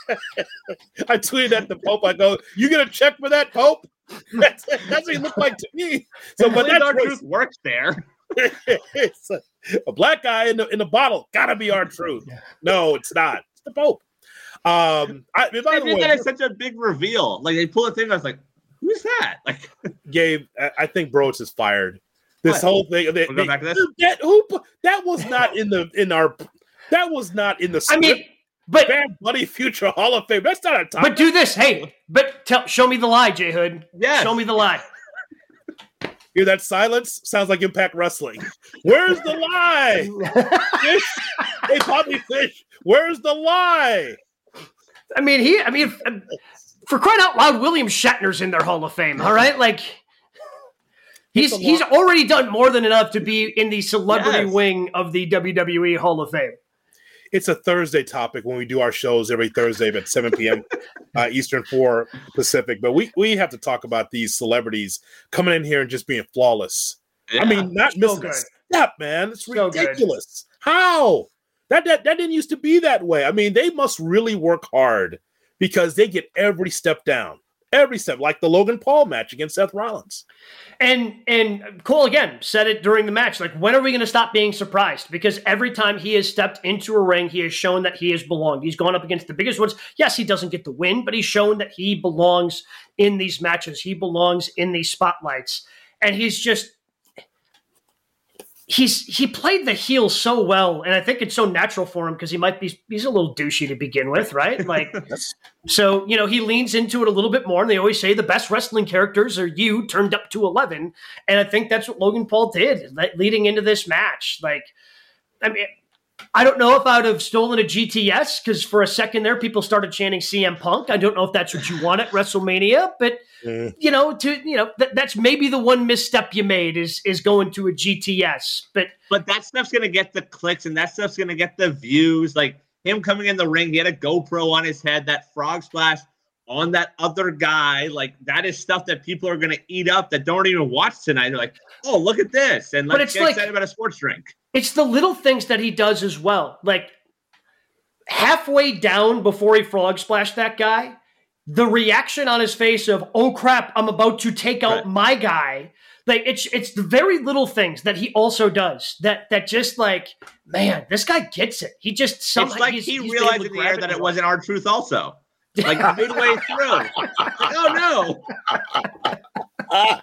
I tweeted at the Pope. I go, "You gonna check for that, Pope?" That's, that's what he looked like to me. So, but that's R-Truth works there. It's a, a black guy in the in the bottle. Gotta be R-Truth. No, it's not. It's the Pope. Um, I, by the way, that is such a big reveal. Like they pull a thing. I was like, "Who's that?" Like, Gabe, I, I think Broach is fired. This what? whole thing. They, we'll they, go back to this? That who that was not in the in our. That was not in the script. I mean, but Bad Bunny Future Hall of Fame. That's not a topic. But do this, hey. But tell, show me the lie, J Hood. Yeah, show me the lie. Hear that silence? Sounds like Impact Wrestling. Where's the lie? Fish? Hey, Bobby Fish. Where's the lie? I mean, he. I mean, for crying out loud, William Shatner's in their Hall of Fame. All right, like. He's he's already done more than enough to be in the celebrity yes. wing of the W W E Hall of Fame. It's a Thursday topic when we do our shows every Thursday at seven p.m. uh, Eastern, four Pacific. But we, we have to talk about these celebrities coming in here and just being flawless. Yeah. I mean, not missing so a step, man. It's so ridiculous. Good. How? That, that, that didn't used to be that way. I mean, they must really work hard because they get every step down. Every step, like the Logan Paul match against Seth Rollins. And and Cole, again, said it during the match, like, when are we going to stop being surprised? Because every time he has stepped into a ring, he has shown that he has belonged. He's gone up against the biggest ones. Yes, he doesn't get the win, but he's shown that he belongs in these matches. He belongs in these spotlights. And he's just... he's he played the heel so well, and I think it's so natural for him because he might be he's a little douchey to begin with, right? Like, so you know he leans into it a little bit more. And they always say the best wrestling characters are you turned up to eleven, and I think that's what Logan Paul did leading into this match. Like, I mean. I don't know if I would have stolen a G T S because for a second there, people started chanting C M Punk. I don't know if that's what you want at WrestleMania, but mm. you know, to you know, th- that's maybe the one misstep you made is is going to a G T S. But but that stuff's gonna get the clicks and that stuff's gonna get the views. Like him coming in the ring, he had a GoPro on his head, that frog splash on that other guy. Like that is stuff that people are gonna eat up that don't even watch tonight. They're like, oh, look at this, and let's get like, excited about a sports drink. It's the little things that he does as well. Like halfway down before he frog splashed that guy, the reaction on his face of, oh crap, I'm about to take out right. my guy. Like it's it's the very little things that he also does that that just like, man, this guy gets it. He just somehow it's like he's, he he's realized in the air that it wasn't R-Truth also. Like midway through. Oh no.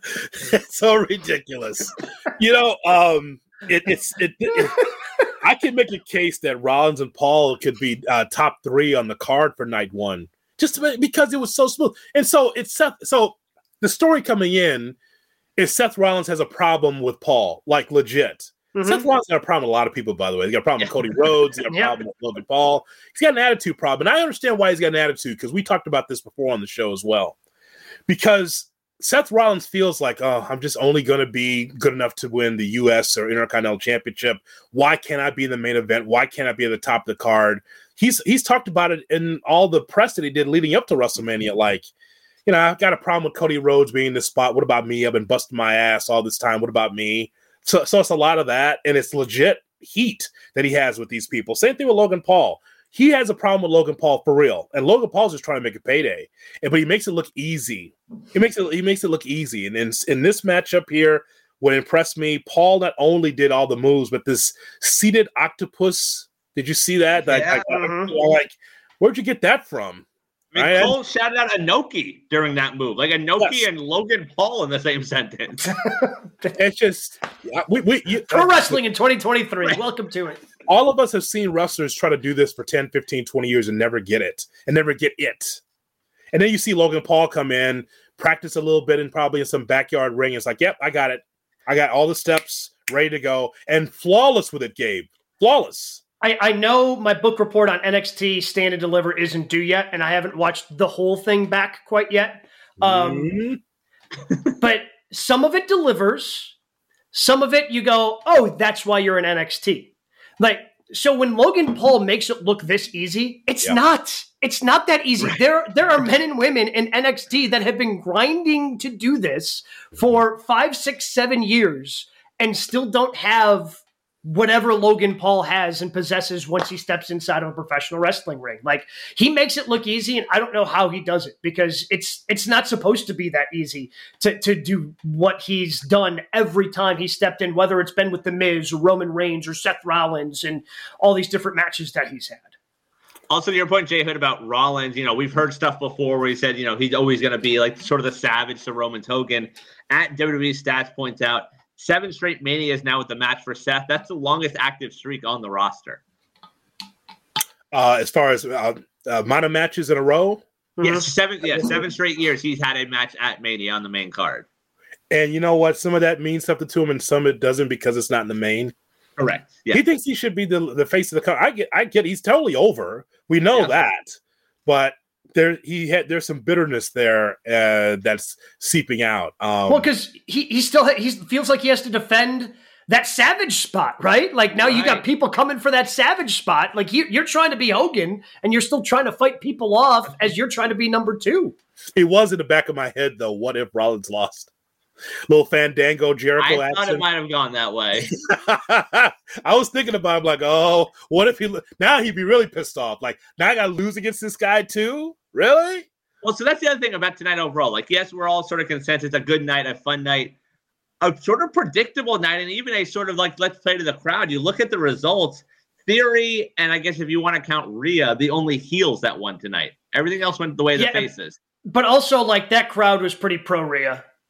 It's so ridiculous. You know, um It, it's it, it, I can make a case that Rollins and Paul could be uh, top three on the card for night one, just because it was so smooth. And so it's Seth. So the story coming in is Seth Rollins has a problem with Paul, like legit. Mm-hmm. Seth Rollins got a problem with a lot of people, by the way. He got a problem yeah. with Cody Rhodes. He got a yeah. problem with Logan Paul. He's got an attitude problem, and I understand why he's got an attitude because we talked about this before on the show as well. Because Seth Rollins feels like, oh, I'm just only going to be good enough to win the U S or Intercontinental Championship. Why can't I be in the main event? Why can't I be at the top of the card? He's he's talked about it in all the press that he did leading up to WrestleMania. Like, you know, I've got a problem with Cody Rhodes being in this spot. What about me? I've been busting my ass all this time. What about me? So, so it's a lot of that, and it's legit heat that he has with these people. Same thing with Logan Paul. He has a problem with Logan Paul for real, and Logan Paul's just trying to make a payday. And but he makes it look easy. He makes it he makes it look easy. And in in this matchup here, what impressed me, Paul not only did all the moves, but this seated octopus. Did you see that? Yeah. Like, mm-hmm. like, where'd you get that from? I mean, right? Cole shouted out Inoki during that move, like Inoki yes. and Logan Paul in the same sentence. It's just we we you, pro uh, wrestling in twenty twenty-three. Right. Welcome to it. All of us have seen wrestlers try to do this for ten, fifteen, twenty years and never get it and never get it. And then you see Logan Paul come in, practice a little bit and probably in some backyard ring. It's like, yep, I got it. I got all the steps ready to go and flawless with it, Gabe. Flawless. I, I know my book report on N X T Stand and Deliver isn't due yet, and I haven't watched the whole thing back quite yet. Um, mm-hmm. But some of it delivers. Some of it you go, oh, that's why you're in N X T. Like, so when Logan Paul makes it look this easy, it's yep. not. It's not that easy. Right. There, there are men and women in N X T that have been grinding to do this for five, six, seven years and still don't have whatever Logan Paul has and possesses once he steps inside of a professional wrestling ring. Like, he makes it look easy, and I don't know how he does it because it's it's not supposed to be that easy to, to do what he's done every time he stepped in, whether it's been with The Miz or Roman Reigns or Seth Rollins and all these different matches that he's had. Also, to your point, Jay Hood, about Rollins, you know, we've heard stuff before where he said, you know, he's always going to be like sort of the savage to Roman Hogan. At W W E Stats points out, seven straight Manias now with the match for Seth. That's the longest active streak on the roster. Uh, as far as uh, uh, amount of matches in a row? Yes, yeah, seven. Yeah, seven straight years he's had a match at Mania on the main card. And you know what? Some of that means something to him, and some it doesn't because it's not in the main. Correct. Yeah. He thinks he should be the the face of the company. I get, I get. He's totally over. We know yeah. that, but there he had there's some bitterness there uh, that's seeping out. Um, well, because he he still he feels like he has to defend that Savage spot, right? Like now right. you got people coming for that Savage spot. Like you, you're trying to be Hogan, and you're still trying to fight people off as you're trying to be number two. It was in the back of my head though. What if Rollins lost? Little Fandango Jericho I action. thought it might have gone that way. I was thinking about it, like, oh, what if he now he'd be really pissed off? Like, now I got to lose against this guy too? Really? Well, so that's the other thing about tonight overall. Like, yes, we're all sort of consensus, a good night, a fun night, a sort of predictable night, and even a sort of like let's play to the crowd. You look at the results, Theory, and I guess if you want to count Rhea, the only heels that won tonight. Everything else went the way of yeah, the faces. But also, like, that crowd was pretty pro Rhea.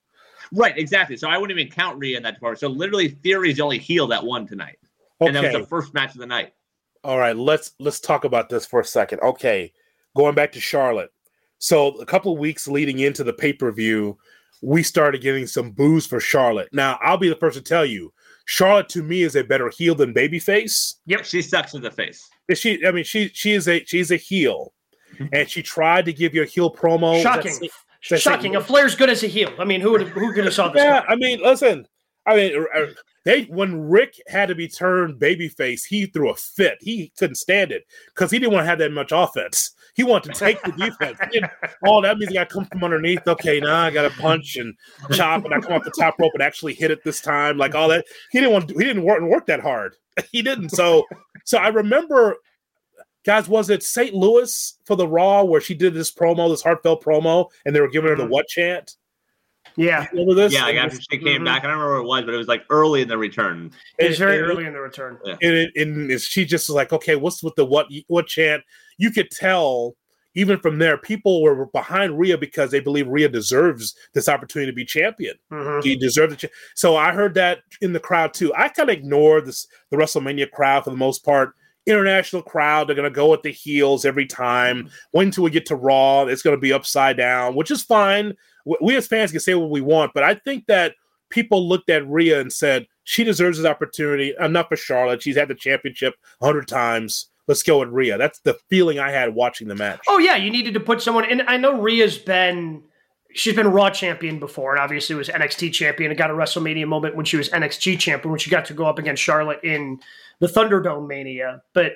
Right, exactly. So I wouldn't even count Rhea in that department. So literally, Theory's the only heel that won tonight, Okay. and that was the first match of the night. All right, let's let's talk about this for a second. Okay, going back to Charlotte. So a couple of weeks leading into the pay-per-view, we started getting some boos for Charlotte. Now, I'll be the first to tell you, Charlotte to me is a better heel than babyface. Yep, she sucks in the face. She, I mean, she she is a she's a heel, mm-hmm. and she tried to give you a heel promo. Shocking, that's, that's shocking. A Flair's good as a heel. I mean, who would who could have saw this? Yeah, I mean, listen, I mean, they when Rick had to be turned babyface, he threw a fit. He couldn't stand it because he didn't want to have that much offense. He wanted to take the defense. Oh, that means I got to come from underneath. Okay, now I got to punch and chop, and I come off the top rope and actually hit it this time. Like all that, he didn't want. To, he didn't work work that hard. He didn't. So, so I remember, guys, was it Saint Louis for the Raw where she did this promo, this heartfelt promo, and they were giving her the what chant? Yeah, remember this? Yeah, like after she came mm-hmm. back, I don't remember what it was, but it was like early in the return. It was very and, early in the return. Yeah. And, it, and she just was like, okay, what's with the what what chant? You could tell even from there, people were behind Rhea because they believe Rhea deserves this opportunity to be champion. Mm-hmm. She deserves it. Cha- so I heard that in the crowd too. I kind of ignored this the WrestleMania crowd for the most part. International crowd, they're going to go with the heels every time. Wait until we get to Raw, it's going to be upside down, which is fine. We as fans can say what we want, but I think that people looked at Rhea and said, she deserves this opportunity. Enough for Charlotte. She's had the championship a hundred times. Let's go with Rhea. That's the feeling I had watching the match. Oh, yeah, you needed to put someone in. I know Rhea's been, she's been Raw champion before, and obviously was N X T champion and got a WrestleMania moment when she was N X T champion, when she got to go up against Charlotte in the Thunderdome Mania. But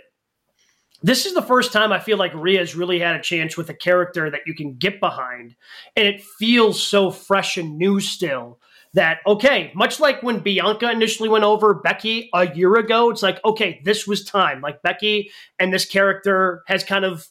this is the first time I feel like Rhea's really had a chance with a character that you can get behind, and it feels so fresh and new still. That, okay, much like when Bianca initially went over Becky a year ago, it's like, okay, this was time. Like Becky and this character has kind of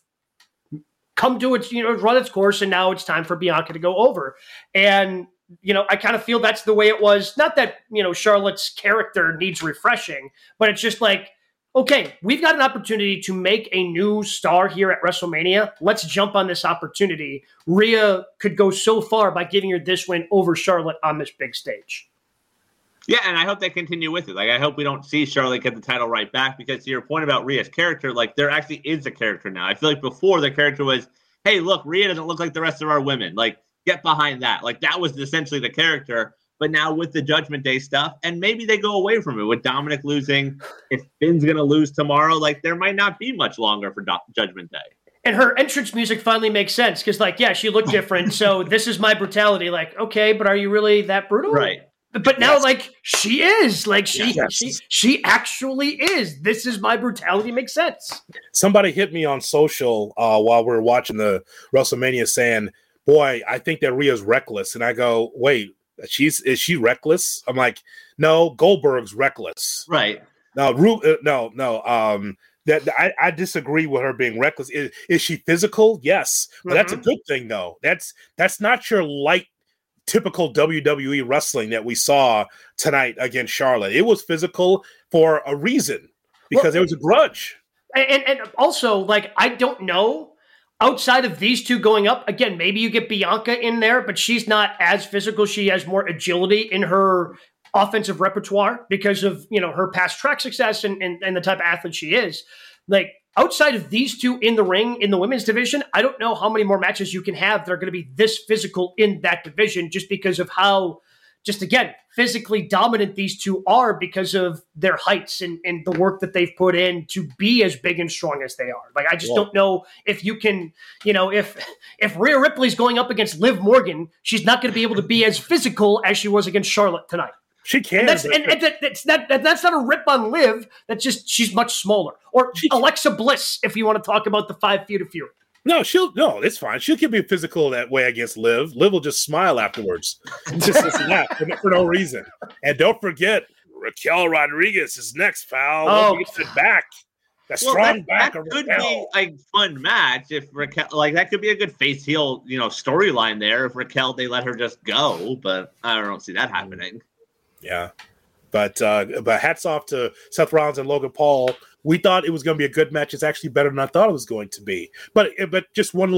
come to its, you know, run its course, and now it's time for Bianca to go over. And, you know, I kind of feel that's the way it was. Not that, you know, Charlotte's character needs refreshing, but it's just like, okay, we've got an opportunity to make a new star here at WrestleMania. Let's jump on this opportunity. Rhea could go so far by giving her this win over Charlotte on this big stage. Yeah, and I hope they continue with it. Like, I hope we don't see Charlotte get the title right back, because to your point about Rhea's character, like, there actually is a character now. I feel like before the character was, hey, look, Rhea doesn't look like the rest of our women. Like, get behind that. Like, that was essentially the character. But now with the Judgment Day stuff, and maybe they go away from it with Dominic losing. If Finn's going to lose tomorrow, like, there might not be much longer for Do- Judgment Day. And her entrance music finally makes sense because, like, yeah, she looked different. So this is my brutality. Like, okay, but are you really that brutal? Right. But now, yes. like, she is. Like, she, yes. she she actually is. This is my brutality makes sense. Somebody hit me on social uh, while we were watching the WrestleMania saying, boy, I think that Rhea's reckless. And I go, wait. She's is she reckless? I'm like, no, Goldberg's reckless. Right. No, uh, no, no. Um, that I, I disagree with her being reckless. Is, is she physical? Yes, but mm-hmm. that's a good thing though. That's that's not your light, typical W W E wrestling that we saw tonight against Charlotte. It was physical for a reason because well, there was a grudge. And and also, like, I don't know. Outside of these two going up, again, maybe you get Bianca in there, but she's not as physical. She has more agility in her offensive repertoire because of, you know, her past track success and, and, and the type of athlete she is. Like, outside of these two in the ring in the women's division, I don't know how many more matches you can have that are going to be this physical in that division just because of how, just again, physically dominant these two are because of their heights and, and the work that they've put in to be as big and strong as they are. Like, I just Whoa. don't know if you can, you know, if if Rhea Ripley's going up against Liv Morgan, she's not going to be able to be as physical as she was against Charlotte tonight. She can. And that's, and, and that, that's, not, that's not a rip on Liv. That's just, she's much smaller. Or Alexa Bliss, if you want to talk about the five feet of fury. No, she'll no, it's fine. She can be physical that way against Liv. Liv will just smile afterwards. Just listen that for, for no reason. And don't forget, Raquel Rodriguez is next, pal. Oh. Don't forget the back. The well, strong that, back that of could Raquel. be a fun match if Raquel, like, that could be a good face heel, you know, storyline there. If Raquel, they let her just go, but I don't see that happening. Yeah. But uh, but hats off to Seth Rollins and Logan Paul. We thought it was going to be a good match. It's actually better than I thought it was going to be. But but just one little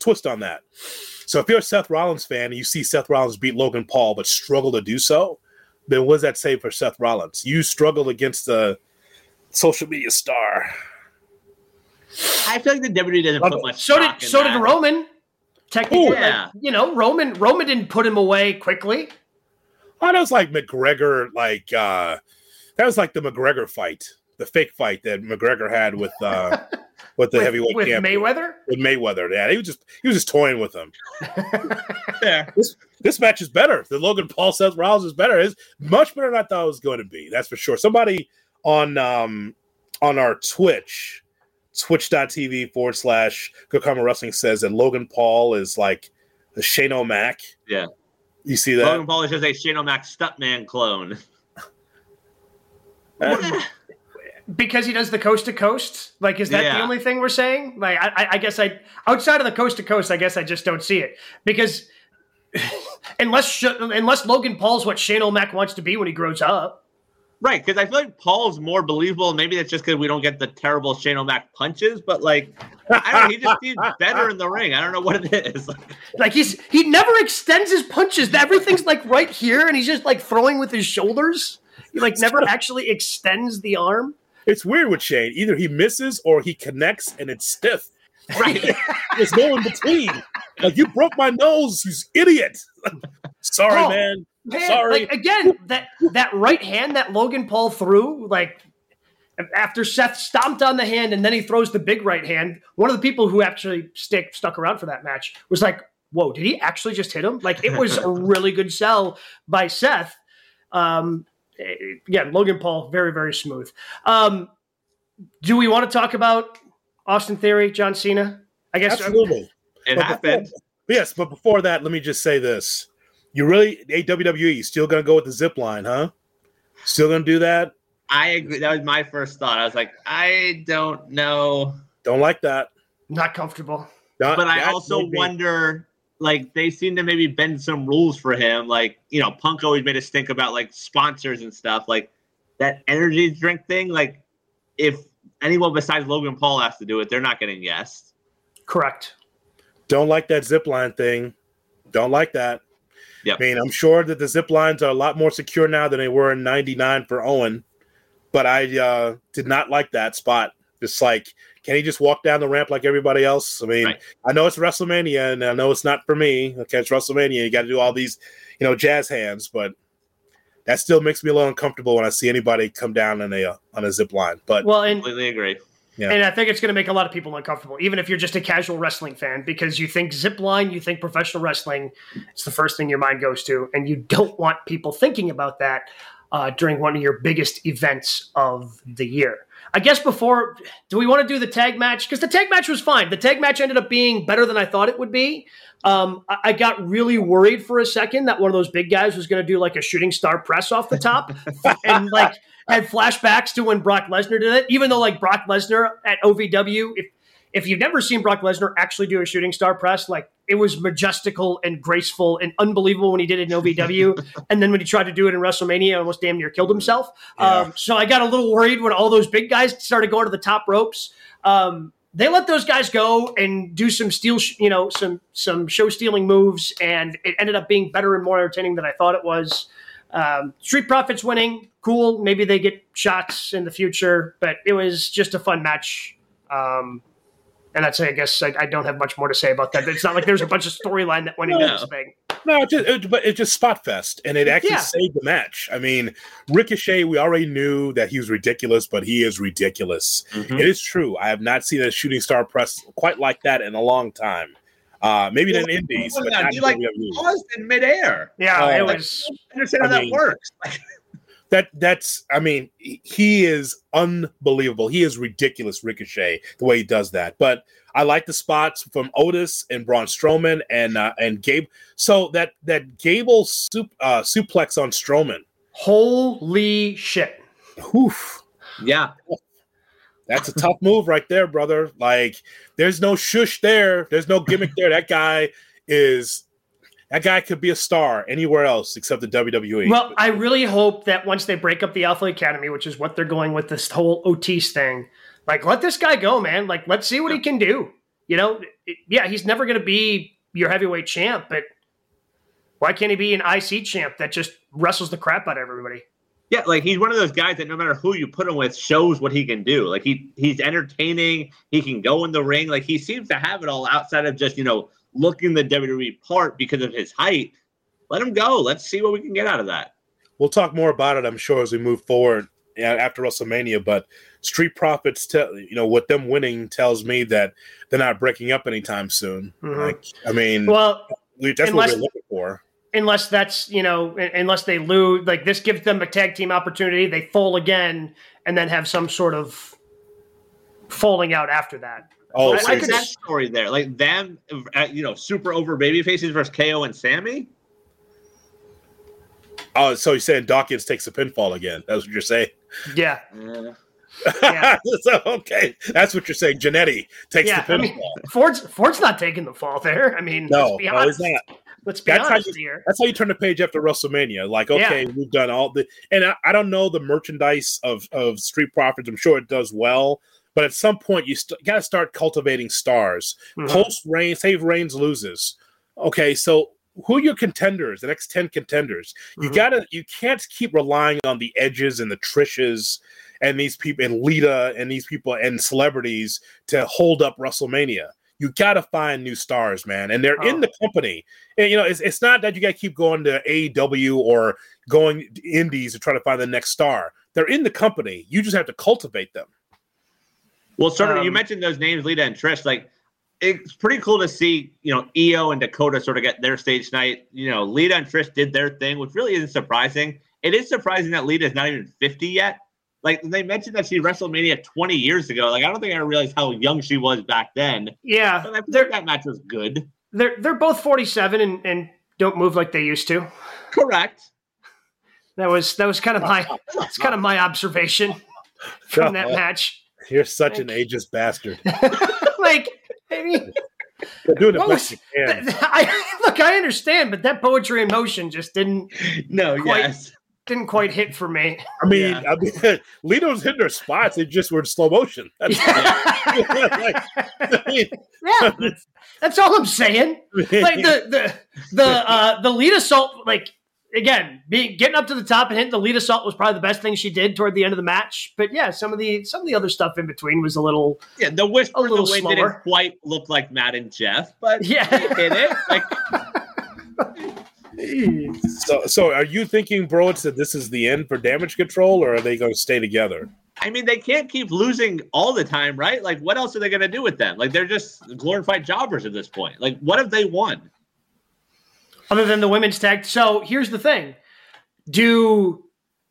twist on that. So if you're a Seth Rollins fan and you see Seth Rollins beat Logan Paul but struggle to do so, then what does that say for Seth Rollins? You struggled against a social media star. I feel like the W W E doesn't put much so stock did in so that. did Roman. Technically, Ooh, yeah. like, you know, Roman Roman didn't put him away quickly. Oh, that was like McGregor, like uh, that was like the McGregor fight, the fake fight that McGregor had with uh, with the with, heavyweight with champion. Mayweather. With Mayweather, yeah, he was just he was just toying with him. Yeah. This this match is better. The Logan Paul Seth Rollins is better. It's much better than I thought it was going to be. That's for sure. Somebody on um on our Twitch, twitch.tv forward slash Good Karma Wrestling says that Logan Paul is like the Shane O'Mac. Yeah. You see that? Logan Paul is just a Shane O'Mac stuntman clone. Because he does the coast to coast, like, is that Yeah. the only thing we're saying? Like, I, I guess I outside of the coast to coast, I guess I just don't see it because unless Sh- unless Logan Paul's what Shane O'Mac wants to be when he grows up, Right, because I feel like Paul's more believable. Maybe that's just because we don't get the terrible Shane O'Mac punches, but like, I don't know, he just seems better in the ring. I don't know what it is. like he's he never extends his punches. Everything's like right here, and he's just like throwing with his shoulders. He like never actually extends the arm. It's weird with Shane. Either he misses or he connects and it's stiff. Right. There's no in between. Like, you broke my nose, you idiot. Sorry, Oh, man. Man, Sorry. like again, that that right hand that Logan Paul threw, like after Seth stomped on the hand and then he throws the big right hand. One of the people who actually stick stuck around for that match was like, "Whoa, did he actually just hit him?" Like, it was a really good sell by Seth. Um, yeah, Logan Paul, very very smooth. Um, do we want to talk about Austin Theory, John Cena? I guess Absolutely. It But happened. before- yes, but before that, let me just say this. You really, A W W E, you still going to go with the zip line, huh? Still going to do that? I agree. That was my first thought. I was like, I don't know. Don't like that. not comfortable. Not, But I that also made me- wonder, like, they seem to maybe bend some rules for him. Like, you know, Punk always made us think about, like, sponsors and stuff. Like, that energy drink thing, like, if anyone besides Logan Paul has to do it, they're not getting yes. Correct. Don't like that zip line thing. Don't like that. Yep. I mean, I'm sure that the zip lines are a lot more secure now than they were in ninety-nine for Owen, but I uh, did not like that spot. Just like, can he just walk down the ramp like everybody else? I mean, Right. I know it's WrestleMania, and I know it's not for me. Okay, it's WrestleMania. You got to do all these, you know, jazz hands, but that still makes me a little uncomfortable when I see anybody come down on a uh, on a zip line. But Well, and Completely agree. Yeah. And I think it's going to make a lot of people uncomfortable, even if you're just a casual wrestling fan, because you think zip line, you think professional wrestling, it's the first thing your mind goes to, and you don't want people thinking about that uh, during one of your biggest events of the year. I guess before, do we want to do the tag match? Because the tag match was fine. The tag match ended up being better than I thought it would be. Um, I, I got really worried for a second that one of those big guys was going to do like a shooting star press off the top and like had flashbacks to when Brock Lesnar did it, even though like Brock Lesnar at O V W, if if you've never seen Brock Lesnar actually do a shooting star press, like it was majestical and graceful and unbelievable when he did it in O V W. And then when he tried to do it in WrestleMania, almost damn near killed himself. Yeah. Um, so I got a little worried when all those big guys started going to the top ropes. Um, they let those guys go and do some steel, sh- you know, some some show stealing moves, and it ended up being better and more entertaining than I thought it was. Um, Street Profits winning, cool. Maybe they get shots in the future, but it was just a fun match. Um, and that's, I guess, I, I don't have much more to say about that. It's not like there's a bunch of storyline that went into No. this thing. No, it just, it, but it's just spot fest, and it actually Yeah. saved the match. I mean, Ricochet, we already knew that he was ridiculous, but he is ridiculous. Mhm. It is true. I have not seen a shooting star press quite like that in a long time. Uh, maybe in Indies, Well, but yeah, not he, in like, W W E. paused in midair. Yeah, Oh, it like- was. I understand how I that mean- works. That that's. I mean, he is unbelievable. He is ridiculous, Ricochet, the way he does that. But I like the spots from Otis and Braun Strowman and uh, and Gabe. So that that Gable sup, uh, suplex on Strowman. Holy shit. Oof. Yeah. That's a tough move right there, brother. Like, there's no shush there. There's no gimmick there. That guy is that guy could be a star anywhere else except the W W E. Well, I really hope that once they break up the Alpha Academy, which is what they're going with this whole Otis thing, like, let this guy go, man. Like, let's see what he can do. You know, it, yeah, he's never going to be your heavyweight champ, but why can't he be an I C champ that just wrestles the crap out of everybody? Yeah, like he's one of those guys that no matter who you put him with shows what he can do. Like he he's entertaining. He can go in the ring. Like he seems to have it all outside of just, you know, looking the W W E part because of his height. Let him go. Let's see what we can get out of that. We'll talk more about it, I'm sure, as we move forward after WrestleMania. But Street Profits, tell you know, with them winning tells me that they're not breaking up anytime soon. Mm-hmm. Like, I mean, well, that's unless, what we're looking for. Unless that's, you know, unless they lose, like this gives them a tag team opportunity. They fold again and then have some sort of folding out after that. Oh, I so like that story there. Like them, you know, super over baby faces versus K O and Sammy. Oh, so you're saying Dawkins takes a pinfall again? That's what you're saying? Yeah. Uh, yeah. So, okay, that's what you're saying. Jannetty takes yeah, the pinfall. I mean, Ford's Ford's not taking the fall there. I mean, no, let's be no, honest. he's not. Let's be that's honest how you, here. That's how you turn the page after WrestleMania. Like, okay, yeah. we've done all the, and I, I don't know the merchandise of of Street Profits. I'm sure it does well, but at some point you st- got to start cultivating stars. Mm-hmm. Post Reigns, save Reigns loses. Okay, so who are your contenders? The next ten contenders. You mm-hmm. gotta, you can't keep relying on the Edges and the Trishas and these people and Lita and these people and celebrities to hold up WrestleMania. You got to find new stars, man. And they're oh. in the company. And, you know, it's, it's not that you got to keep going to A E W or going to indies to try to find the next star. They're in the company. You just have to cultivate them. Well, sort of, um, you mentioned those names, Lita and Trish. Like, it's pretty cool to see, you know, E O and Dakota sort of get their stage night. You know, Lita and Trish did their thing, which really isn't surprising. It is surprising that Lita is not even fifty yet. Like, they mentioned that she WrestleMania twenty years ago. Like, I don't think I realized how young she was back then. Yeah. But I think that match was good. They're they're both forty-seven and, and don't move like they used to. Correct. That was that was kind of my that's kind of my observation from that match. You're such like, an ageist bastard. Like, I mean, they're doing the best you can. I, look, I understand, but that poetry in motion just didn't. No, quite, yes. Didn't quite hit for me. I mean, yeah. I mean, Lita was hitting her spots. It just were in slow motion. That's, yeah. like, I mean, yeah, that's, that's all I'm saying. Like the the the uh, the Lita salt, like again, being getting up to the top and hitting the Lita salt was probably the best thing she did toward the end of the match. But yeah, some of the some of the other stuff in between was a little yeah. The whisper a little the wind slower. Didn't quite look like Matt and Jeff, but yeah, he hit it. Like, So, so are you thinking, bro, that this is the end for Damage Control, or are they going to stay together? I mean, they can't keep losing all the time, right? Like, what else are they going to do with them? Like, they're just glorified jobbers at this point. Like, what have they won? Other than the women's tag. So here's the thing. Do,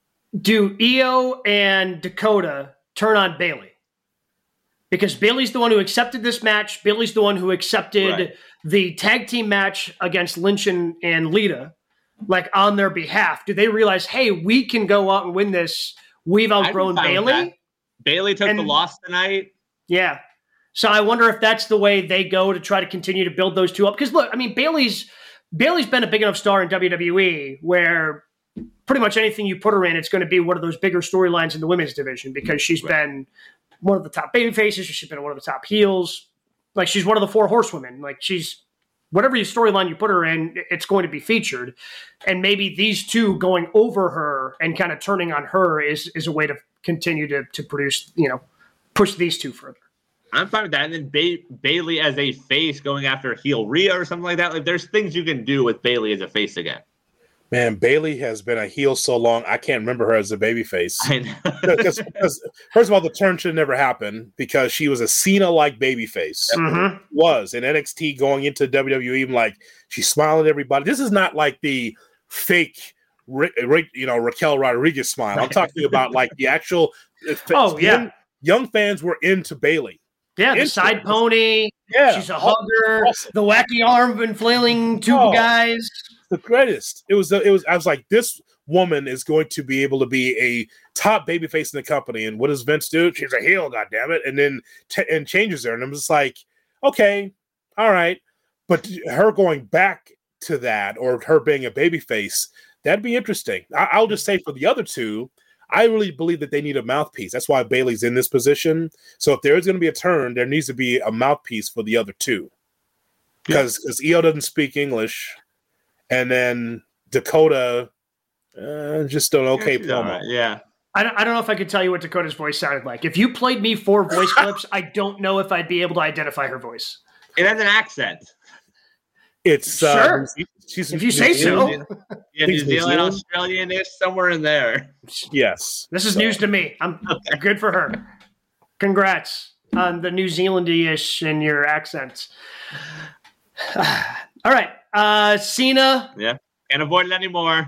do E O and Dakota turn on Bayley? Because Bayley's the one who accepted this match. Bayley's the one who accepted right. the tag team match against Lynch and, and Lita, like on their behalf. Do they realize, hey, we can go out and win this? We've outgrown Bayley. Bayley took and, the loss tonight. Yeah. So I wonder if that's the way they go to try to continue to build those two up. Because look, I mean, Bayley's Bayley's been a big enough star in W W E where pretty much anything you put her in, it's going to be one of those bigger storylines in the women's division because she's right. been one of the top baby faces. She's been one of the top heels. Like she's one of the four horsewomen. Like she's whatever storyline you put her in, it's going to be featured. And maybe these two going over her and kind of turning on her is, is a way to continue to, to produce, you know, push these two further. I'm fine with that. And then ba- Bayley as a face going after heel Rhea or something like that. Like there's things you can do with Bayley as a face again. Man, Bayley has been a heel so long, I can't remember her as a babyface. I know. because, because, first of all, the turn should never happen because she was a Cena-like babyface. Mm-hmm. Was in N X T going into W W E, like she's smiling at everybody. This is not like the fake, you know, Raquel Rodriguez smile. I'm talking about like the actual. Oh yeah, young, young fans were into Bayley. Yeah, the side her. pony. Yeah, she's a hugger. Awesome. The wacky arm and flailing tube oh. guys. The greatest. It was. It was. I was like, this woman is going to be able to be a top babyface in the company. And what does Vince do? She's a heel, goddammit, and then t- and changes her. And I'm just like, okay, all right. But her going back to that, or her being a babyface, that'd be interesting. I- I'll just say for the other two, I really believe that they need a mouthpiece. That's why Bayley's in this position. So if there is going to be a turn, there needs to be a mouthpiece for the other two. Because yeah. Io doesn't speak English, and then Dakota uh, just an okay yeah, promo. Right. Yeah. I don't, I don't know if I could tell you what Dakota's voice sounded like. If you played me four voice clips, I don't know if I'd be able to identify her voice. It has an accent. It's sure. Uh, she's if you say so. Yeah, New Zealand, Australian-ish, somewhere in there. Yes. This is so. news to me. I'm okay. Good for her. Congrats on the New Zealand-ish in your accents. All right. Uh, Cena. Yeah. Can't avoid it anymore.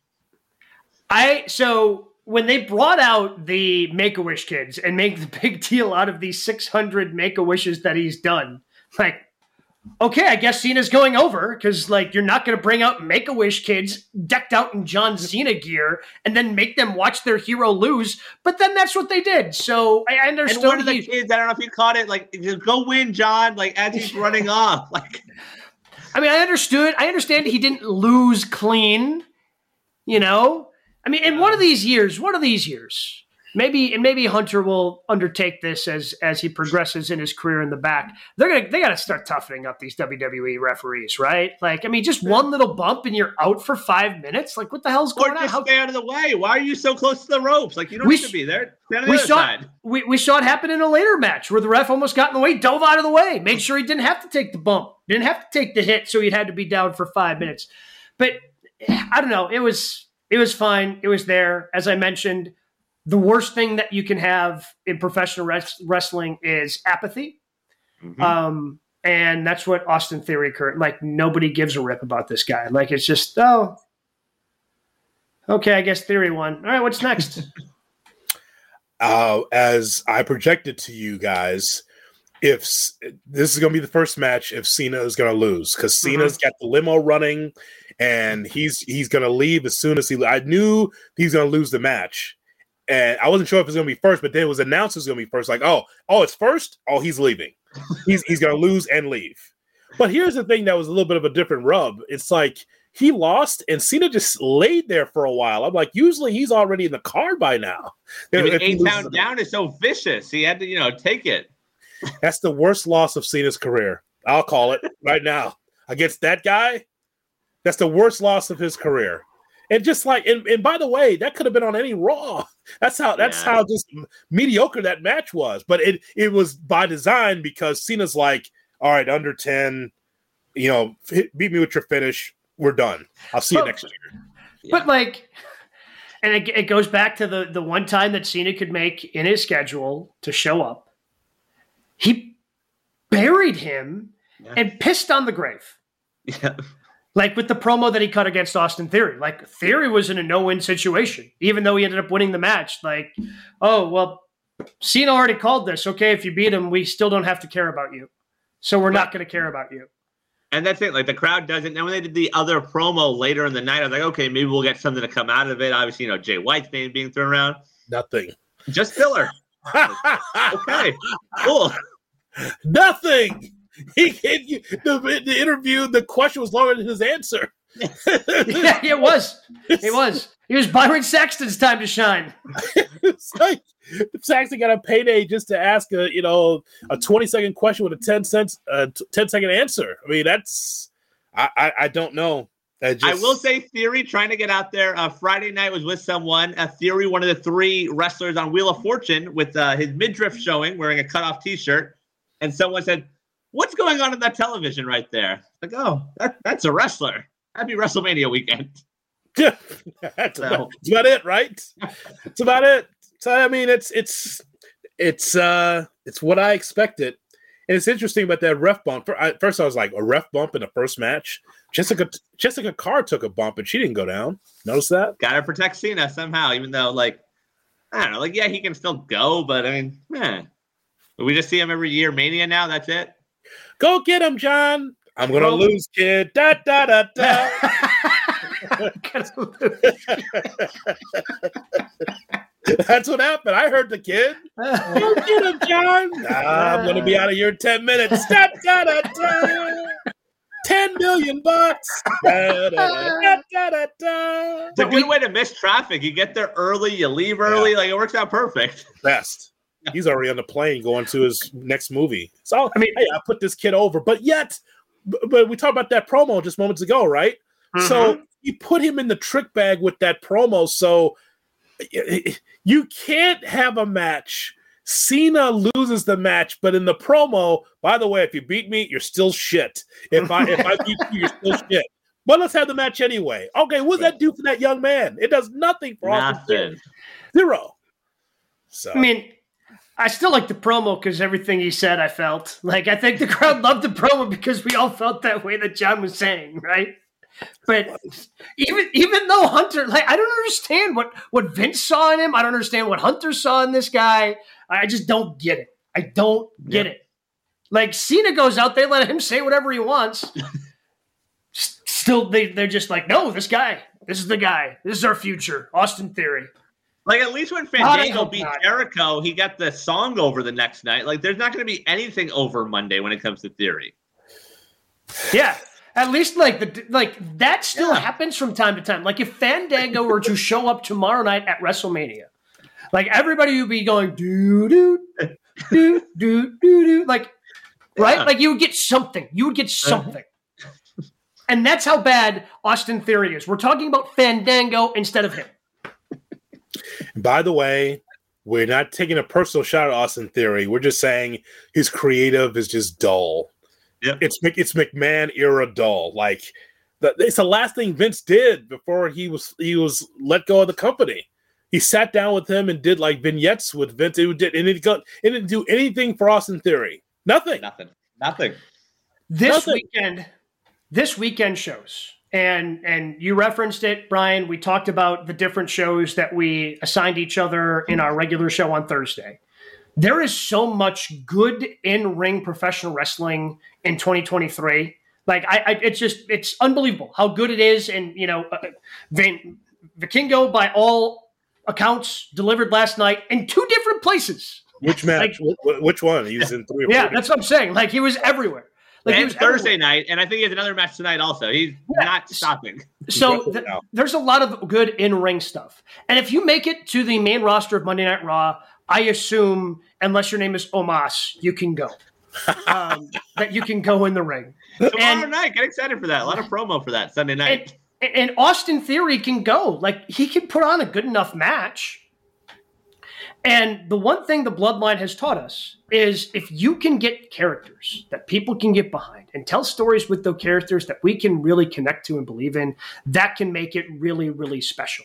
I so when they brought out the Make-A-Wish kids and make the big deal out of these six hundred Make-A-Wishes that he's done, like, okay, I guess Cena's going over because, like, you're not going to bring out Make-A-Wish kids decked out in John Cena gear and then make them watch their hero lose. But then that's what they did. So I understood. And one of the kids, I don't know if you caught it, like, go win, John, like, as he's running off. Like, I mean, I understood. I understand he didn't lose clean, you know? I mean, in one of these years, one of these years, maybe and maybe Hunter will undertake this as as he progresses in his career in the back. They're gonna they gotta start toughening up these W W E referees, right? Like, I mean, just one little bump and you're out for five minutes. Like, what the hell's going or on? just How- stay out of the way. Why are you so close to the ropes? Like, you don't We need sh- to be there. Stay on the We other saw side. we, we saw it happen in a later match where the ref almost got in the way, dove out of the way, made sure he didn't have to take the bump, didn't have to take the hit, so he'd had to be down for five minutes. But I don't know. It was it was fine. It was there. As I mentioned, the worst thing that you can have in professional res- wrestling is apathy. Mm-hmm. Um, and that's what Austin Theory current like nobody gives a rip about this guy. Like, it's just, oh, okay, I guess Theory won. All right, what's next? uh, as I projected to you guys, if this is going to be the first match, if Cena is going to lose, because Cena's mm-hmm. got the limo running, and he's he's going to leave as soon as he. I knew he's going to lose the match, and I wasn't sure if it was going to be first, but then it was announced it was going to be first. Like, oh, oh, it's first. Oh, he's leaving. He's he's going to lose and leave. But here's the thing that was a little bit of a different rub. It's like he lost, and Cena just laid there for a while. I'm like, usually he's already in the car by now. I mean, eight pound down is so vicious. He had to, you know, take it. That's the worst loss of Cena's career. I'll call it right now. Against that guy, that's the worst loss of his career. And just like, and, and by the way, that could have been on any Raw. That's how that's yeah. how just mediocre that match was. But it it was by design because Cena's like, all right, under ten, you know, hit, beat me with your finish. We're done. I'll see but, you next year. But like, and it, it goes back to the the one time that Cena could make in his schedule to show up. He buried him yeah. and pissed on the grave. Yeah. Like with the promo that he cut against Austin Theory. Like, Theory was in a no-win situation, even though he ended up winning the match. Like, oh, well, Cena already called this. Okay, if you beat him, we still don't have to care about you. So we're not going to care about you. And that's it. Like, the crowd doesn't. And when they did the other promo later in the night, I was like, okay, maybe we'll get something to come out of it. Obviously, you know, Jay White's name being thrown around. Nothing. Just filler. Okay, cool. Nothing. He gave you the, the interview. The question was longer than his answer. Yeah, it was. It was. It was Byron Saxton's time to shine. It's like Saxton got a payday just to ask a you know a twenty second question with a ten cents uh, ten second answer. I mean, that's I I, I don't know. I, just, I will say, Theory trying to get out there. Uh, Friday night was with someone. Uh, Theory, one of the three wrestlers on Wheel of Fortune, with uh, his midriff showing, wearing a cutoff T-shirt, and someone said, "What's going on in that television right there?" Like, oh, that, that's a wrestler. Happy WrestleMania weekend. Yeah, that's, so. about, that's about it, right? That's about it. So I mean, it's it's it's uh it's what I expected, and it's interesting about that ref bump. First, I was like, a ref bump in the first match. Jessica Jessica Carr took a bump and she didn't go down. Notice that? Got to protect Cena somehow, even though, like, I don't know, like, yeah, he can still go, but I mean, man, we just see him every year. Mania now. That's it. Go get him, John. I'm gonna lose, kid. Da da da da. That's what happened. I heard the kid. Go get him, John. Ah, I'm gonna be out of here in ten minutes. Da da da da. Ten million bucks. Da, da, da, da, da, da. It's a good way to miss traffic. You get there early, you leave early. Yeah. Like, it works out perfect. Best. He's already on the plane going to his next movie. So, I mean, hey, I put this kid over. But yet, but we talked about that promo just moments ago, right? Mm-hmm. So you put him in the trick bag with that promo. So you can't have a match. Cena loses the match, but in the promo, by the way, if you beat me, you're still shit. If I if I beat you, you're still shit. But let's have the match anyway. Okay, what does that do for that young man? It does nothing for nothing. Zero. So I mean, I still like the promo because everything he said, I felt like I think the crowd loved the promo because we all felt that way that John was saying, right? But even even though Hunter, like, I don't understand what, what Vince saw in him. I don't understand what Hunter saw in this guy. I just don't get it. I don't get yep. it. Like, Cena goes out, they let him say whatever he wants. Still, they, they're just like, no, this guy, this is the guy. This is our future. Austin Theory. Like, at least when Fandango beat not. Jericho, he got the song over the next night. Like, there's not going to be anything over Monday when it comes to Theory. Yeah. At least, like, the like that still yeah. happens from time to time. Like, if Fandango were to show up tomorrow night at WrestleMania, like, everybody would be going, doo doo doo doo doo doo, like, right? Yeah. Like, you would get something. You would get something. Uh-huh. And that's how bad Austin Theory is. We're talking about Fandango instead of him. By the way, we're not taking a personal shot at Austin Theory. We're just saying his creative is just dull. Yep. It's it's McMahon era dull. Like, the, it's the last thing Vince did before he was he was let go of the company. He sat down with him and did like vignettes with Vince. It did, and it, got, it didn't do anything for Austin Theory. Nothing. Nothing. Nothing. This Nothing. weekend, this weekend shows, and and you referenced it, Brian. We talked about the different shows that we assigned each other in our regular show on Thursday. There is so much good in-ring professional wrestling in twenty twenty-three. Like, I, I it's just, it's unbelievable how good it is. And, you know, uh, Van, Vikingo, by all accounts, delivered last night in two different places. Which match? Like, which one? He was in three or Yeah, four. that's what I'm saying. Like, he was everywhere. Like, and he was Thursday everywhere. night, and I think he has another match tonight also. He's yeah. not stopping. So th- there's a lot of good in-ring stuff. And if you make it to the main roster of Monday Night Raw, I assume, unless your name is Omos, you can go. Um, that you can go in the ring. Tomorrow and, night, get excited for that. A lot of promo for that Sunday night. And, and Austin Theory can go. Like, he can put on a good enough match. And the one thing the Bloodline has taught us is if you can get characters that people can get behind and tell stories with those characters that we can really connect to and believe in, that can make it really, really special.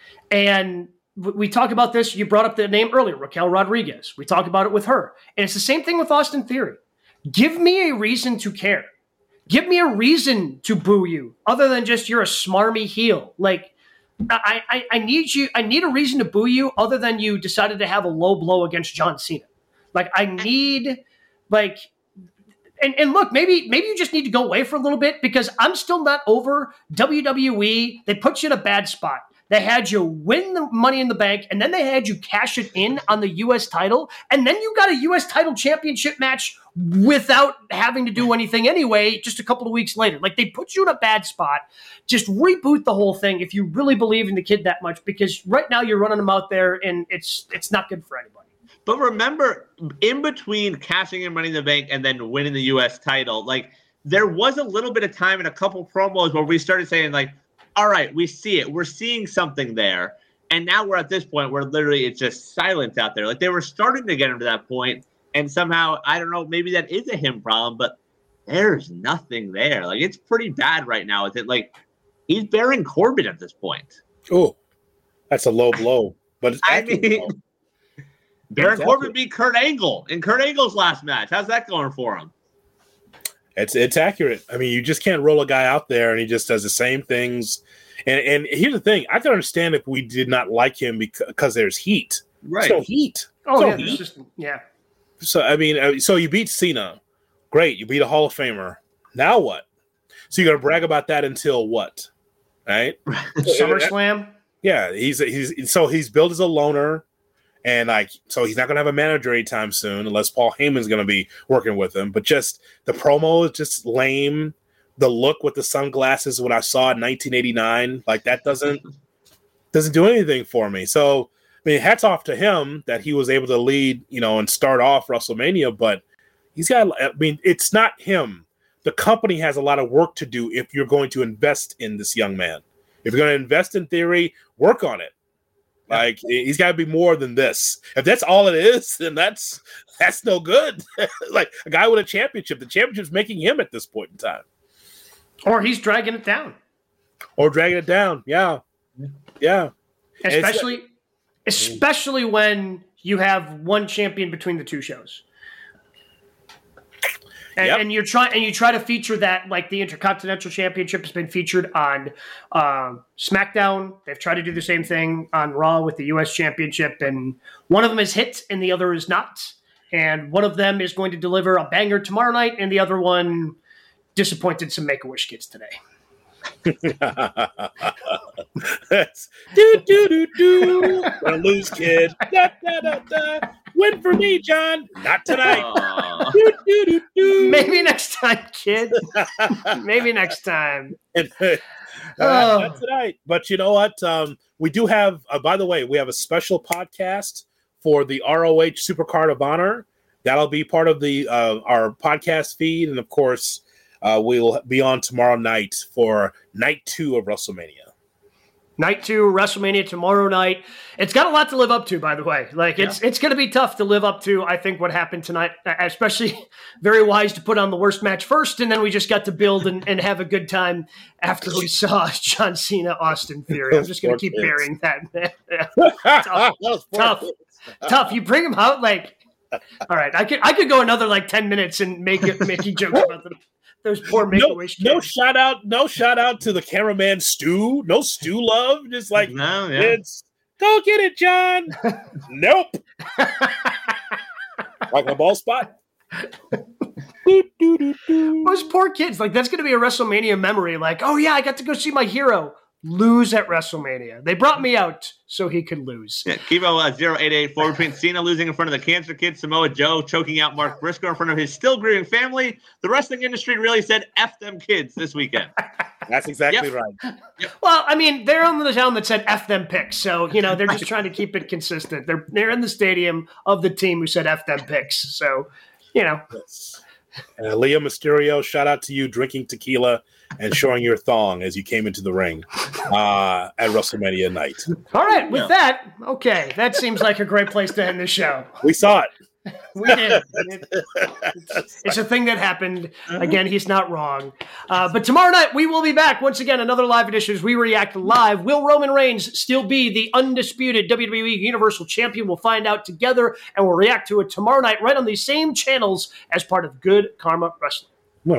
And we talk about this. You brought up the name earlier, Raquel Rodriguez. We talk about it with her. And it's the same thing with Austin Theory. Give me a reason to care. Give me a reason to boo you other than just you're a smarmy heel. Like, I, I, I need you. I need a reason to boo you other than you decided to have a low blow against John Cena. Like, I need, like, and, and look, maybe maybe you just need to go away for a little bit because I'm still not over W W E. They put you in a bad spot. They had you win the Money in the Bank, and then they had you cash it in on the U S title, and then you got a U S title championship match without having to do anything anyway, just a couple of weeks later. Like, they put you in a bad spot. Just reboot the whole thing if you really believe in the kid that much, because right now you're running him out there, and it's it's not good for anybody. But remember, in between cashing in Money in the Bank and then winning the U S title, like, there was a little bit of time in a couple promos where we started saying, like, all right, we see it. We're seeing something there. And now we're at this point where literally it's just silence out there. Like, they were starting to get him to that point, and somehow, I don't know, maybe that is a him problem, but there's nothing there. Like, it's pretty bad right now. Is it like he's Baron Corbin at this point? Oh, that's a low blow. But it's I mean, Baron exactly. Corbin beat Kurt Angle in Kurt Angle's last match. How's that going for him? It's it's accurate. I mean, you just can't roll a guy out there and he just does the same things. And and here's the thing: I can understand if we did not like him because there's heat. Right? So heat. Oh so yeah, heat. just, yeah. So I mean, so you beat Cena, great. You beat a Hall of Famer. Now what? So you're gonna brag about that until what? Right? SummerSlam. Yeah, he's he's so he's billed as a loner. And like, so he's not going to have a manager anytime soon, unless Paul Heyman's going to be working with him. But just the promo is just lame. the look with the sunglasses when I saw it in nineteen eighty-nine. Like that doesn't doesn't do anything for me. So I mean, hats off to him that he was able to lead, you know, and start off WrestleMania. But he's got. I mean, it's not him. The company has a lot of work to do if you're going to invest in this young man. If you're going to invest in theory, work on it. Like he's got to be more than this. If that's all it is, then that's that's no good. Like a guy with a championship, the championship's making him at this point in time, or he's dragging it down, or dragging it down. Yeah, yeah. Especially, especially when you have one champion between the two shows. And, yep. and you're trying, and you try to feature that, like the Intercontinental Championship has been featured on um, SmackDown. They've tried to do the same thing on Raw with the U S Championship, and one of them is hit, and the other is not. And one of them is going to deliver a banger tomorrow night, and the other one disappointed some Make-A-Wish kids today. That's do do do do. Gonna lose, kid. Da, da, da, da. Win for me, John. Not tonight. do, do, do, do. Maybe next time, kid. Maybe next time. And, uh, oh. Not tonight. But you know what? Um, we do have. Uh, by the way, we have a special podcast for the R O H Supercard of Honor. That'll be part of the uh, our podcast feed, and of course. Uh, we'll be on tomorrow night for night two of WrestleMania. Night two, WrestleMania tomorrow night. It's got a lot to live up to, by the way. Like it's yeah. it's going to be tough to live up to. I think what happened tonight, especially very wise to put on the worst match first, and then we just got to build and, and have a good time after we saw John Cena, Austin Theory. I'm just going to keep kids. burying that. tough, tough, tough. You bring him out like, all right. I could I could go another like ten minutes and make it making jokes about them. Those poor Make-A-Wish no, kids. No shout out, no shout out to the cameraman Stu. No Stu love. Just like no, yeah. it's go get it, John. Nope. Like a ball spot. do, do, do, do. Those poor kids. Like that's going to be a WrestleMania memory. Like, oh yeah, I got to go see my hero lose at WrestleMania. They brought me out so he could lose. Yeah, Kivo uh, zero eight eight four between Cena losing in front of the Cancer Kid, Samoa Joe choking out Mark Briscoe in front of his still grieving family. The wrestling industry really said F them kids this weekend. That's exactly yep. right. Yep. Well, I mean, they're on the town that said F them picks. So, you know, they're just trying to keep it consistent. They're they're in the stadium of the team who said F them picks. So, you know. Yes. Uh, Leo Mysterio, shout out to you drinking tequila and showing your thong as you came into the ring uh, at WrestleMania night. All right, with yeah. that, okay, that seems like a great place to end the show. We saw it. We did. It, it's, it's a thing that happened. Again, he's not wrong. Uh, but tomorrow night, we will be back. Once again, another live edition as we react live. Will Roman Reigns still be the undisputed W W E Universal Champion? We'll find out together, and we'll react to it tomorrow night right on these same channels as part of Good Karma Wrestling.